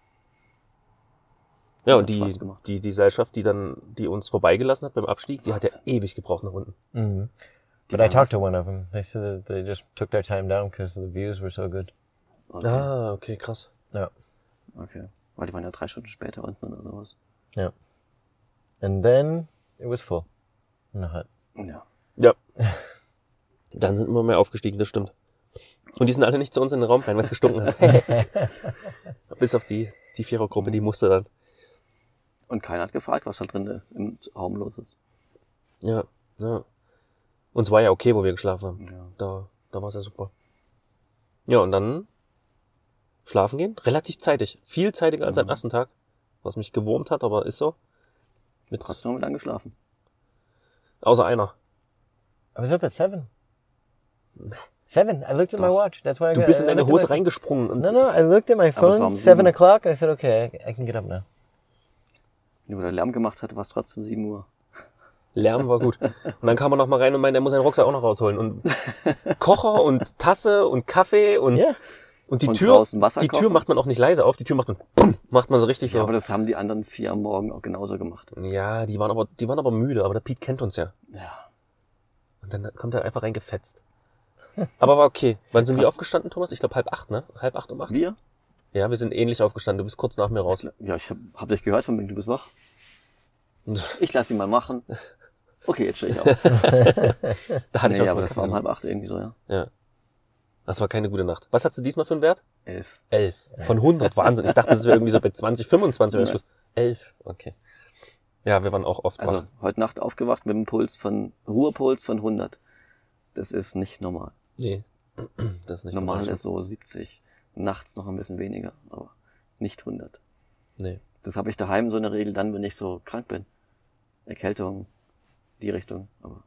Ja, Hat und die, Spaß gemacht. die, die Seilschaft, die dann, die uns vorbeigelassen hat beim Abstieg, die hat ja ewig gebraucht nach unten. Mhm. Die But I waren talked das- to one of them. They said that they just took their time down because the views were so good. Okay. Ah, okay, krass. Yeah. okay. Weil die waren ja drei Stunden später unten oder sowas. Yeah. And then it was full in the hut. Ja. Ja. Dann sind immer mehr aufgestiegen, das stimmt. Und die sind alle nicht zu uns in den Raum rein, weil es gestunken hat. Bis auf die, die Vierergruppe, die musste dann. Und keiner hat gefragt, was da drin im Raum los ist. Ja, ja. Und es war ja okay, wo wir geschlafen haben. Ja. Da, da war es ja super. Ja, und dann schlafen gehen. Relativ zeitig. Viel zeitiger als am ersten Tag. Was mich gewurmt hat, aber ist so. Mit, Trotzdem haben wir lang geschlafen. außer einer. I was up at seven. Seven. I looked at my Doch. watch. That's why I Du got, bist in I deine looked at Hose my- reingesprungen. Und No, no. I looked at my Aber es war phone. um Seven sieben. o'clock. I said, okay, I, I can get up now. Nur weil er Lärm gemacht hat, war es trotzdem sieben Uhr. Lärm war gut. Und dann kam er noch mal rein und meinte, er muss seinen Rucksack auch noch rausholen. Und Kocher und Tasse und Kaffee und, Ja. und die Und Tür, draußen Wasser die Tür kochen. macht man auch nicht leise auf. Die Tür macht man, bumm, macht man so richtig Ja, so. aber das haben die anderen vier am Morgen auch genauso gemacht. Ja, die waren aber, die waren aber müde, aber der Pete kennt uns ja. Ja. Und dann kommt er einfach reingefetzt. Aber war okay. Wann sind wir aufgestanden, Thomas? Ich glaube halb acht, ne? Halb acht um acht? Wir? Ja, wir sind ähnlich aufgestanden. Du bist kurz nach mir raus. Ja, ich hab, hab dich gehört von wegen, du bist wach. Und Ich lass ihn mal machen. Okay, jetzt stehe ich auf. da hatte ich Nee, auch aber schon das war um keine halb acht irgendwie so, ja. Ja. Das war keine gute Nacht. Was hast du diesmal für einen Wert? Elf. Elf. Von hundert. Wahnsinn. Ich dachte, das wäre irgendwie so bei zwanzig, fünfundzwanzig. wäre Nee. Schluss. Elf. Okay. Ja, wir waren auch oft Also wach. heute Nacht aufgewacht mit einem Puls von, Ruhepuls von hundert. Das ist nicht normal. Nee. Das ist nicht Normal normal. ist so siebzig. Nachts noch ein bisschen weniger, aber nicht hundert. Nee. Das habe ich daheim so in der Regel dann, wenn ich so krank bin. Erkältung, die Richtung, aber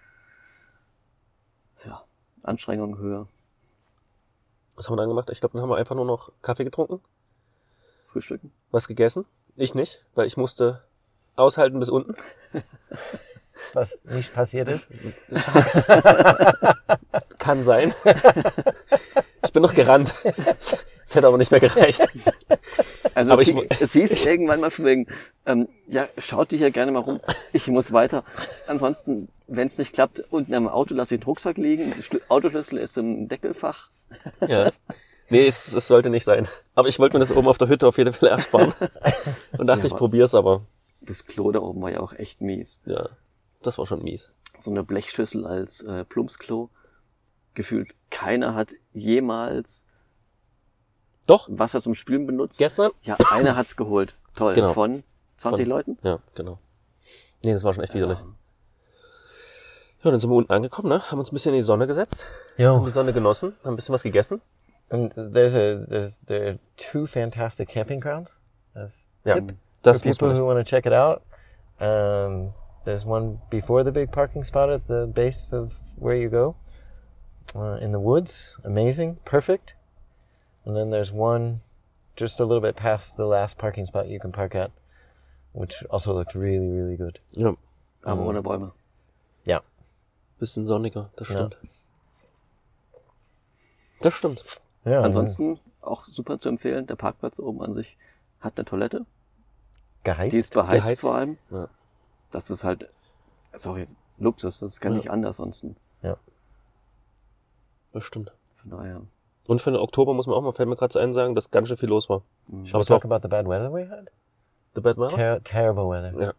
ja, Anstrengung höher. Was haben wir dann gemacht? Ich glaube, dann haben wir einfach nur noch Kaffee getrunken, Frühstücken. was gegessen. Ich nicht, weil ich musste aushalten bis unten. Was nicht passiert ist. Kann sein. Ich bin noch gerannt. Es hätte aber nicht mehr gereicht. Also Aber es, ich mu- es hieß irgendwann mal von wegen, ähm, ja, schaut dich hier gerne mal rum, ich muss weiter. Ansonsten, wenn es nicht klappt, unten am Auto lasse ich den Rucksack liegen, Schl- Autoschlüssel ist im Deckelfach. Ja. Nee, es, es sollte nicht sein. Aber ich wollte mir das oben auf der Hütte auf jeden Fall ersparen. Und dachte, Ja, ich aber- probier's, aber Das Klo da oben war ja auch echt mies. ja, das war schon mies. So eine Blechschüssel als äh, Plumpsklo. Gefühlt keiner hat jemals Doch, Wasser zum Spülen benutzt. gestern? Ja, einer hat's geholt. Toll. Genau. Von zwanzig Von- Leuten? Ja, genau. Nee, das war schon echt widerlich. Ja, dann sind wir unten angekommen, ne? Haben uns ein bisschen in die Sonne gesetzt, haben Yo. die Sonne genossen, haben ein bisschen was gegessen. And there's a there's there are two fantastic camping grounds. That's Ja, tip das for muss people man who want to check it out. Um, there's one before the big parking spot at the base of where you go, uh, in the woods. Amazing, perfect. And then there's one just a little bit past the last parking spot you can park at, which also looked really, really good. Ja, Aber ohne Bäume. Yeah. bisschen sonniger, das Ja. stimmt. Das stimmt. Yeah. Ansonsten auch super zu empfehlen. Der Parkplatz oben an sich hat eine Toilette. geheizt. Die ist beheizt, Geheizt. vor allem. Ja. Das ist halt, sorry, Luxus. Das kann Ja. nicht anders sonst. Das stimmt. Von daher. Und für den Oktober muss man auch mal, fällt mir gerade zu ein, sagen, dass ganz schön viel los war. Mhm. Aber es Talk war auch about the bad weather we had. the bad weather. Ter- terrible weather. Ja.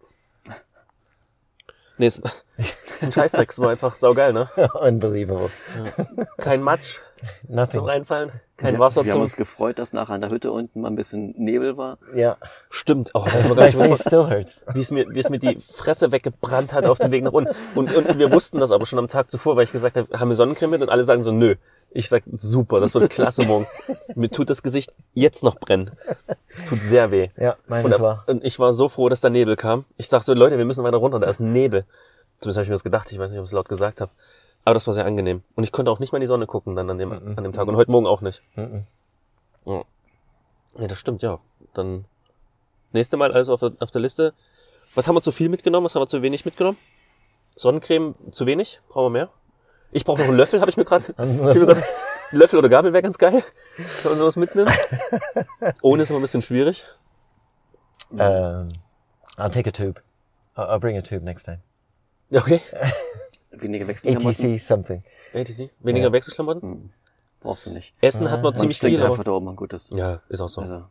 Nee, es, ein Scheißdreck, es war einfach saugeil, ne? Unbelievable. Kein Matsch zum Nothing. Reinfallen, kein wir, Wasser wir haben zum... uns gefreut, dass nachher an der Hütte unten mal ein bisschen Nebel war. Yeah. Stimmt, oh, da haben wir gar My nicht face still hurts. wie es mir, wie es mir die Fresse weggebrannt hat auf dem Weg nach unten. Und, und wir wussten das aber schon am Tag zuvor, weil ich gesagt habe, haben wir Sonnencreme mit? Und alle sagen so, nö. Ich sag, super, das wird klasse morgen. Mir tut das Gesicht jetzt noch brennen. Es tut sehr weh. Ja, mine Und, as well. und ich war so froh, dass da Nebel kam. Ich dachte so, Leute, wir müssen weiter runter, da ist Nebel. Zumindest habe ich mir das gedacht, ich weiß nicht, ob ich es laut gesagt habe. Aber das war sehr angenehm. Und ich konnte auch nicht mal in die Sonne gucken dann an dem, an dem Tag. Und heute Morgen auch nicht. Mhm. Ja. Ja, das stimmt, ja. Dann nächste Mal also auf der, auf der Liste. Was haben wir zu viel mitgenommen? Was haben wir zu wenig mitgenommen? Sonnencreme zu wenig? Brauchen wir mehr? Ich brauche noch einen Löffel, habe ich mir gerade. Löffel oder Gabel wäre ganz geil, wenn man sowas mitnimmt. Ohne ist immer ein bisschen schwierig. Um, I'll take a tube. I'll, I'll bring a tube next time. Ja, okay. Weniger A Wechselklamotten. T C something. A T C. Weniger Ja. Wechselklamotten. Brauchst du nicht. Essen hat man Man ziemlich stinkt viel, einfach aber... da oben ein gutes. Ja, ist auch so. Also,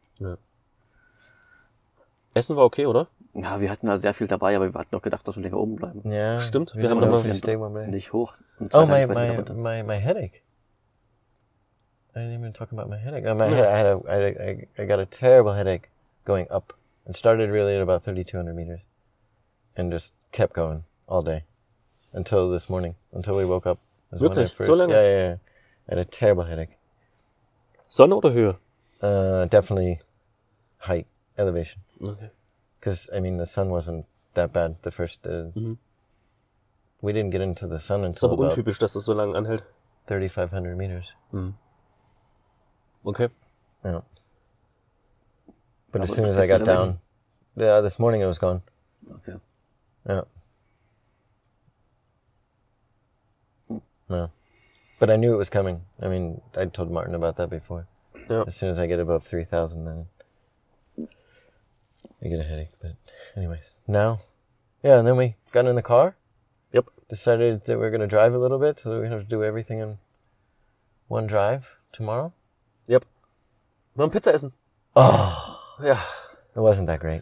Essen war okay, oder? ja, wir hatten da sehr viel dabei, aber wir hatten noch gedacht, dass wir länger oben bleiben. Yeah. Stimmt, We wir haben don't noch know mal- if we stay one day. Nicht hoch. Und zwei Oh, Tage my, später wieder my, runter. my, my headache. I didn't even talk about my headache. Oh, my head, I had a, I, had a, I, I got a terrible headache going up. It started really at about thirty-two hundred meters and just kept going all day until this morning, until we woke up. Was when I Wirklich? So lange? Yeah, yeah, yeah. I had a terrible headache. Sonne oder Höhe? Uh, definitely height, elevation. Okay. Because, I mean, the sun wasn't that bad the first, uh, Mhm. we didn't get into the sun Ist until aber about untypisch, dass das so lange anhält. thirty-five hundred meters. Okay. Yeah. But as Aber soon as ist I got wieder weg. down, yeah, this morning it was gone. Okay. Yeah. No. But I knew it was coming. I mean, I told Martin about that before. Ja. As soon as I get above three thousand, then I get a headache. But anyways, now, yeah, and then we got in the car, Yep. decided that we are going to drive a little bit, so we have to do everything in one drive tomorrow. Yep. Wir haben Pizza essen. Oh, Ja. it wasn't that great.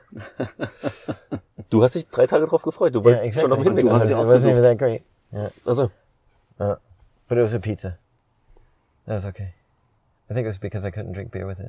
Du hast dich drei Tage drauf gefreut. Du Yeah, wolltest exactly. schon am Hinweg Du hast it, sie was, it wasn't ausgesucht. even that great. Yeah. Also, But it was a pizza. That was okay. I think it was because I couldn't drink beer with it.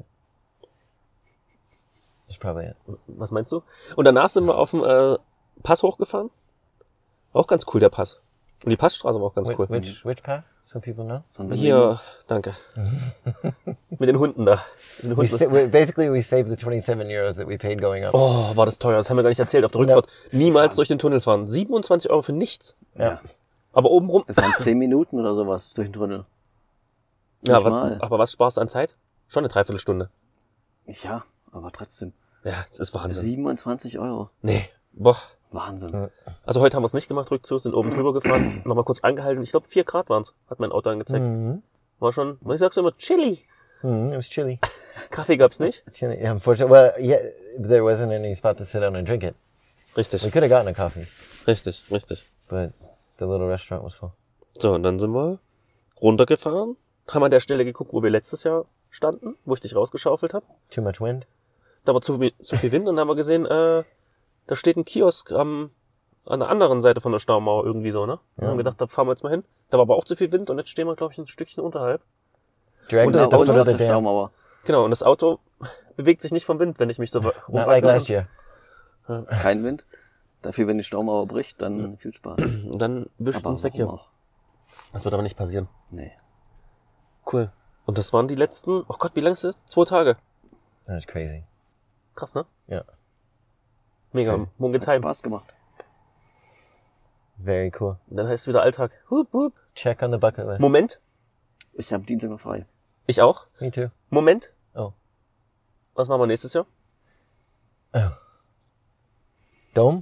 That's probably it. was meinst du? Und danach sind wir auf dem äh, Pass hochgefahren. Auch ganz cool, der Pass. Und die Passstraße war auch ganz Which, cool. which which path? So people know. Sondern Hier, danke. Mit den Hunden da. Mit den We, Hunden. sa- we basically we saved the twenty-seven euros that we paid going up. Oh, war das teuer. Das haben wir gar nicht erzählt. Auf der Rückfahrt niemals durch den Tunnel fahren. siebenundzwanzig Euro für nichts. Yeah. Aber obenrum. Das waren zehn Minuten oder sowas durch den Tunnel. Ja, Nicht was, mal. aber was sparst du an Zeit? Schon eine Dreiviertelstunde. Ja, aber trotzdem. Ja, das ist Wahnsinn. siebenundzwanzig Euro. Nee, boah. Wahnsinn. Also heute haben wir es nicht gemacht, Rückzug, sind oben drüber gefahren, nochmal kurz angehalten. Ich glaube, vier Grad waren's, hat mein Auto angezeigt. Mhm. War schon, ich sag's immer, chilly. Mm, it was chilly. Kaffee gab's nicht. Chilly. Yeah, unfortunately, well, yeah, there wasn't any spot to sit down and drink it. We Richtig, could have gotten a coffee, richtig, richtig. but the little restaurant was full. So, und dann sind wir runtergefahren, haben an der Stelle geguckt, wo wir letztes Jahr standen, wo ich dich rausgeschaufelt habe. Too much wind. Da war zu, zu viel Wind und dann haben wir gesehen, äh, da steht ein Kiosk am, an der anderen Seite von der Staumauer irgendwie so, ne? Und haben gedacht, da fahren wir jetzt mal hin. Da war aber auch zu viel Wind und jetzt stehen wir, glaube ich, ein Stückchen unterhalb. Dragged Und it das at the Auto foot of Unter the der dam. Staumauer. Genau, und das Auto bewegt sich nicht vom Wind, wenn ich mich so Not like last year. Kein Wind. Dafür, wenn die Staumauer bricht, dann viel Spaß. Und dann wischt Aber uns weg warum hier. auch? Das wird aber nicht passieren. Nee. Cool. Und das waren die letzten, oh Gott, wie lang ist das? Zwei Tage. That was crazy. Krass, ne? Yeah. Mega. Morgen geht's Hat heim. Spaß gemacht. Very cool. Und dann heißt es wieder Alltag. Hup, hup. Check on the bucket list. Moment. Ich habe Dienstag noch frei. Ich auch. Me too. Moment. Oh. Was machen wir nächstes Jahr? Dome?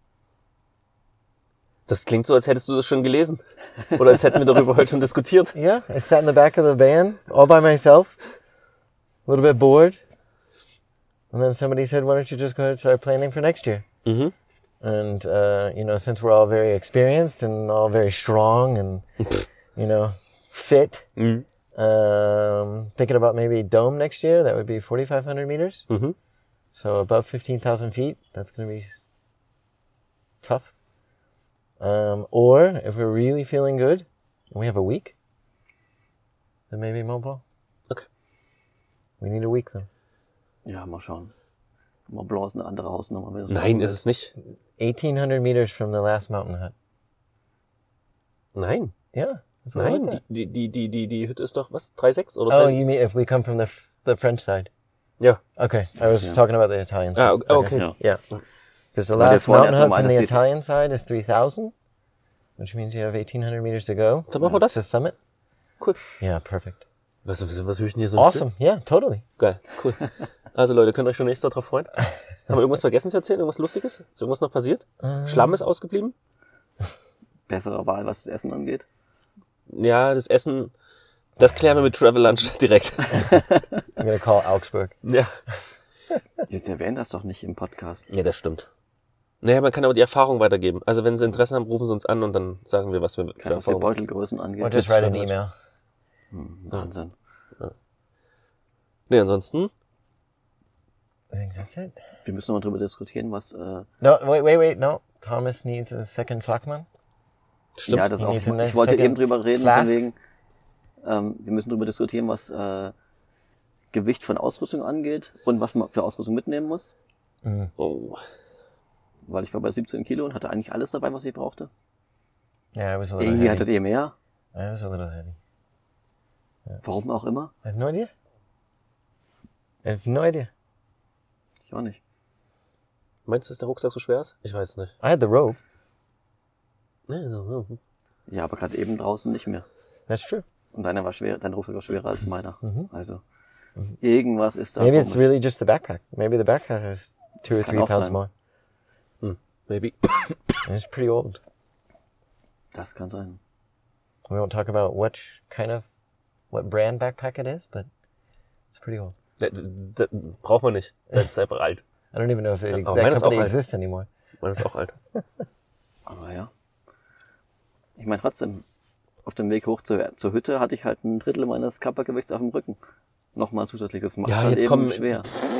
Das klingt so, als hättest du das schon gelesen. Oder als hätten wir darüber heute schon diskutiert. Yeah, I sat in the back of the van all by myself, a little bit bored. And then somebody said, why don't you just go ahead and start planning for next year? Mhm. And, uh, you know, since we're all very experienced and all very strong and, you know, fit, Mhm. um, thinking about maybe dome next year, that would be forty-five hundred meters. Mhm. So above fifteen thousand feet, that's going to be tough. Um, or if we're really feeling good and we have a week, then maybe Mont Blanc. Okay. We need a week though. Ja, mal schauen. Mont Blanc ist eine andere Hausnummer. wenn du so Nein, willst. ist es nicht. eighteen hundred meters from the last mountain hut. Nein. Yeah. That's what I Nein, looked at. die, die, die, die, die Hütte ist doch, was? drei Komma sechs oder Oh, drei? you mean if we come from the f- the French side? Ja. Okay, I was talking about the Italian side. Ah, okay. okay. Ja. Yeah. Because the Weil der last vorne mountain erst hut mal from the eine sieht. Italian side is three thousand, which means you have eighteen hundred meters to go. Dann machen wir das. To summit. Cool. Yeah, perfect. Was, was, was höre ich denn hier so ein Awesome. Yeah, totally. Stück? Geil, cool. Also Leute, könnt ihr euch schon nächstes Mal drauf freuen. Haben wir irgendwas vergessen zu erzählen? Irgendwas Lustiges? Ist irgendwas noch passiert? Schlamm ist ausgeblieben? Bessere Wahl, was das Essen angeht. Ja, das Essen, das klären wir mit Travel Lunch direkt. I'm gonna call Augsburg. Ja. Jetzt erwähnt das doch nicht im Podcast. Ja, das stimmt. Naja, man kann aber die Erfahrung weitergeben. Also wenn sie Interesse haben, rufen sie uns an und dann sagen wir, was wir für Was die Erfahrungen haben. Beutelgrößen Or angeht. just write an Travel Lunch. email. Wahnsinn. Nee, ansonsten, I think that's it. Wir müssen noch mal drüber diskutieren, was... Äh, No, wait, wait, wait. No, Thomas needs a second Flakman. stimmt. ja, das You auch. need to Ich wollte second eben drüber reden, flask. von wegen... Ähm, wir müssen drüber diskutieren, was äh, Gewicht von Ausrüstung angeht und was man für Ausrüstung mitnehmen muss. Oh. Weil ich war bei siebzehn Kilo und hatte eigentlich alles dabei, was ich brauchte. Yeah, I was a little Irgendwie heavy. hattet ihr mehr. I was a little heavy. Warum auch immer. I have no idea. I have no idea. Ich auch nicht. Meinst du, dass der Rucksack so schwer ist? Ich weiß es nicht. I had the rope. Ja, aber gerade eben draußen nicht mehr. That's true. Und deiner war schwer, dein Rucksack war schwerer als meiner. Also irgendwas ist da. Maybe it's komisch. really just the backpack. Maybe the backpack has two or Das kann three auch pounds sein. more. Maybe. And it's pretty old. Das kann sein. We won't talk about which kind of, what brand backpack it is, but it's pretty old. Das, das braucht man nicht. Das ist einfach alt. I don't even know if it, aber that mine is company auch alt. exists anymore. Man ist auch alt. Aber ja. Ich meine trotzdem, auf dem Weg hoch zur, zur Hütte hatte ich halt ein Drittel meines Körpergewichts auf dem Rücken. Nochmal zusätzlich. Das macht Ja, halt jetzt eben kommen- schwer.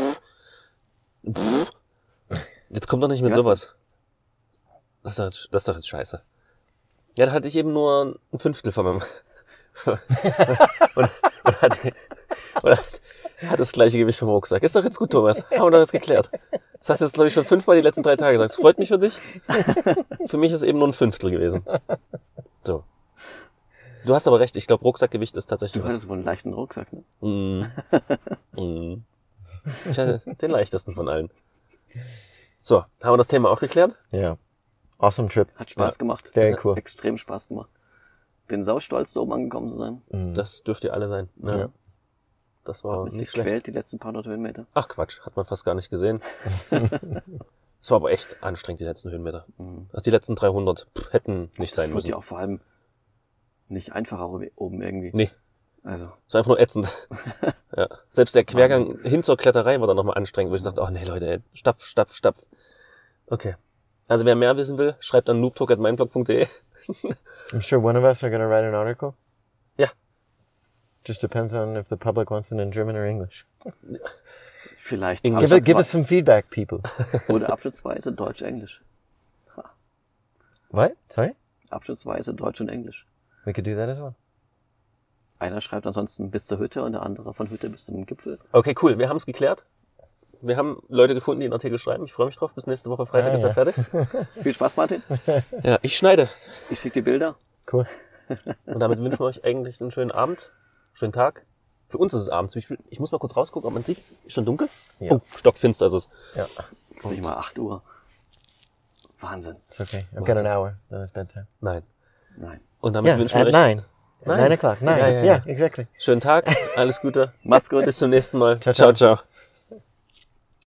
Jetzt kommt doch nicht mit Was? sowas. Das ist, doch jetzt, das ist doch jetzt scheiße. Ja, da hatte ich eben nur ein Fünftel von meinem... und, und, hatte, und hat, hat das gleiche Gewicht vom Rucksack. Ist doch jetzt gut, Thomas. Haben wir doch jetzt geklärt. Das hast du jetzt, glaube ich, schon fünfmal die letzten drei Tage gesagt. Das freut mich für dich. Für mich ist es eben nur ein Fünftel gewesen. So. Du hast aber recht. Ich glaube, Rucksackgewicht ist tatsächlich Du was. hattest wohl einen leichten Rucksack, ne? Mm. Mm. Ich hatte den leichtesten von allen. So, haben wir das Thema auch geklärt? Yeah. Awesome trip. Hat Spaß Ja. gemacht. Very Hat cool. Extrem Spaß gemacht. Bin saustolz, da oben angekommen zu sein. Das dürft ihr alle sein. Ja. Ja. Das war Mich nicht gequält, schlecht. die letzten paar hundert Höhenmeter. Ach Quatsch, hat man fast gar nicht gesehen. Es war aber echt anstrengend, die letzten Höhenmeter. Also die letzten dreihundert pff, hätten nicht sein Das wird müssen. ja auch vor allem nicht einfacher oben irgendwie. Nee, Also, Es war einfach nur ätzend. Ja. Selbst der Quergang hin zur Kletterei war dann nochmal anstrengend, wo ich dachte, oh nee, Leute, ey, stapf, stapf, stapf. Okay. Also wer mehr wissen will, schreibt an noobtalk at meinblog punkt de. I'm sure one of us are going to write an article. Ja. Just depends on if the public wants it in German or English. vielleicht Give Give, it, give us some feedback, people. oder abschnittsweise Deutsch-Englisch. What? Sorry? Abschnittsweise Deutsch und Englisch. We could do that as well. Einer schreibt ansonsten bis zur Hütte und der andere von Hütte bis zum Gipfel. Okay, cool. Wir haben es geklärt. Wir haben Leute gefunden, die einen Artikel schreiben. Ich freue mich drauf. Bis nächste Woche Freitag Ah, ist er ja. fertig. Viel Spaß, Martin. Ja, ich schneide. Ich schicke die Bilder. Cool. Und damit wünschen wir euch eigentlich einen schönen Abend, schönen Tag. Für uns ist es abends. Ich, ich muss mal kurz rausgucken, ob man sieht. Ist schon dunkel? Ja. Oh, stockfinster ist es. Yeah, Es ist nicht mal acht Uhr. Wahnsinn. it's okay. I've got an hour. Then it's bedtime. Nein. Nein. Und damit Yeah, wünschen wir at euch nine. At Nine. nine o'clock. Nine. Ja, ja, ja. Yeah, exactly. schönen Tag. Alles Gute. Macht's gut. Bis zum nächsten Mal. Ciao, ciao. ciao. ciao.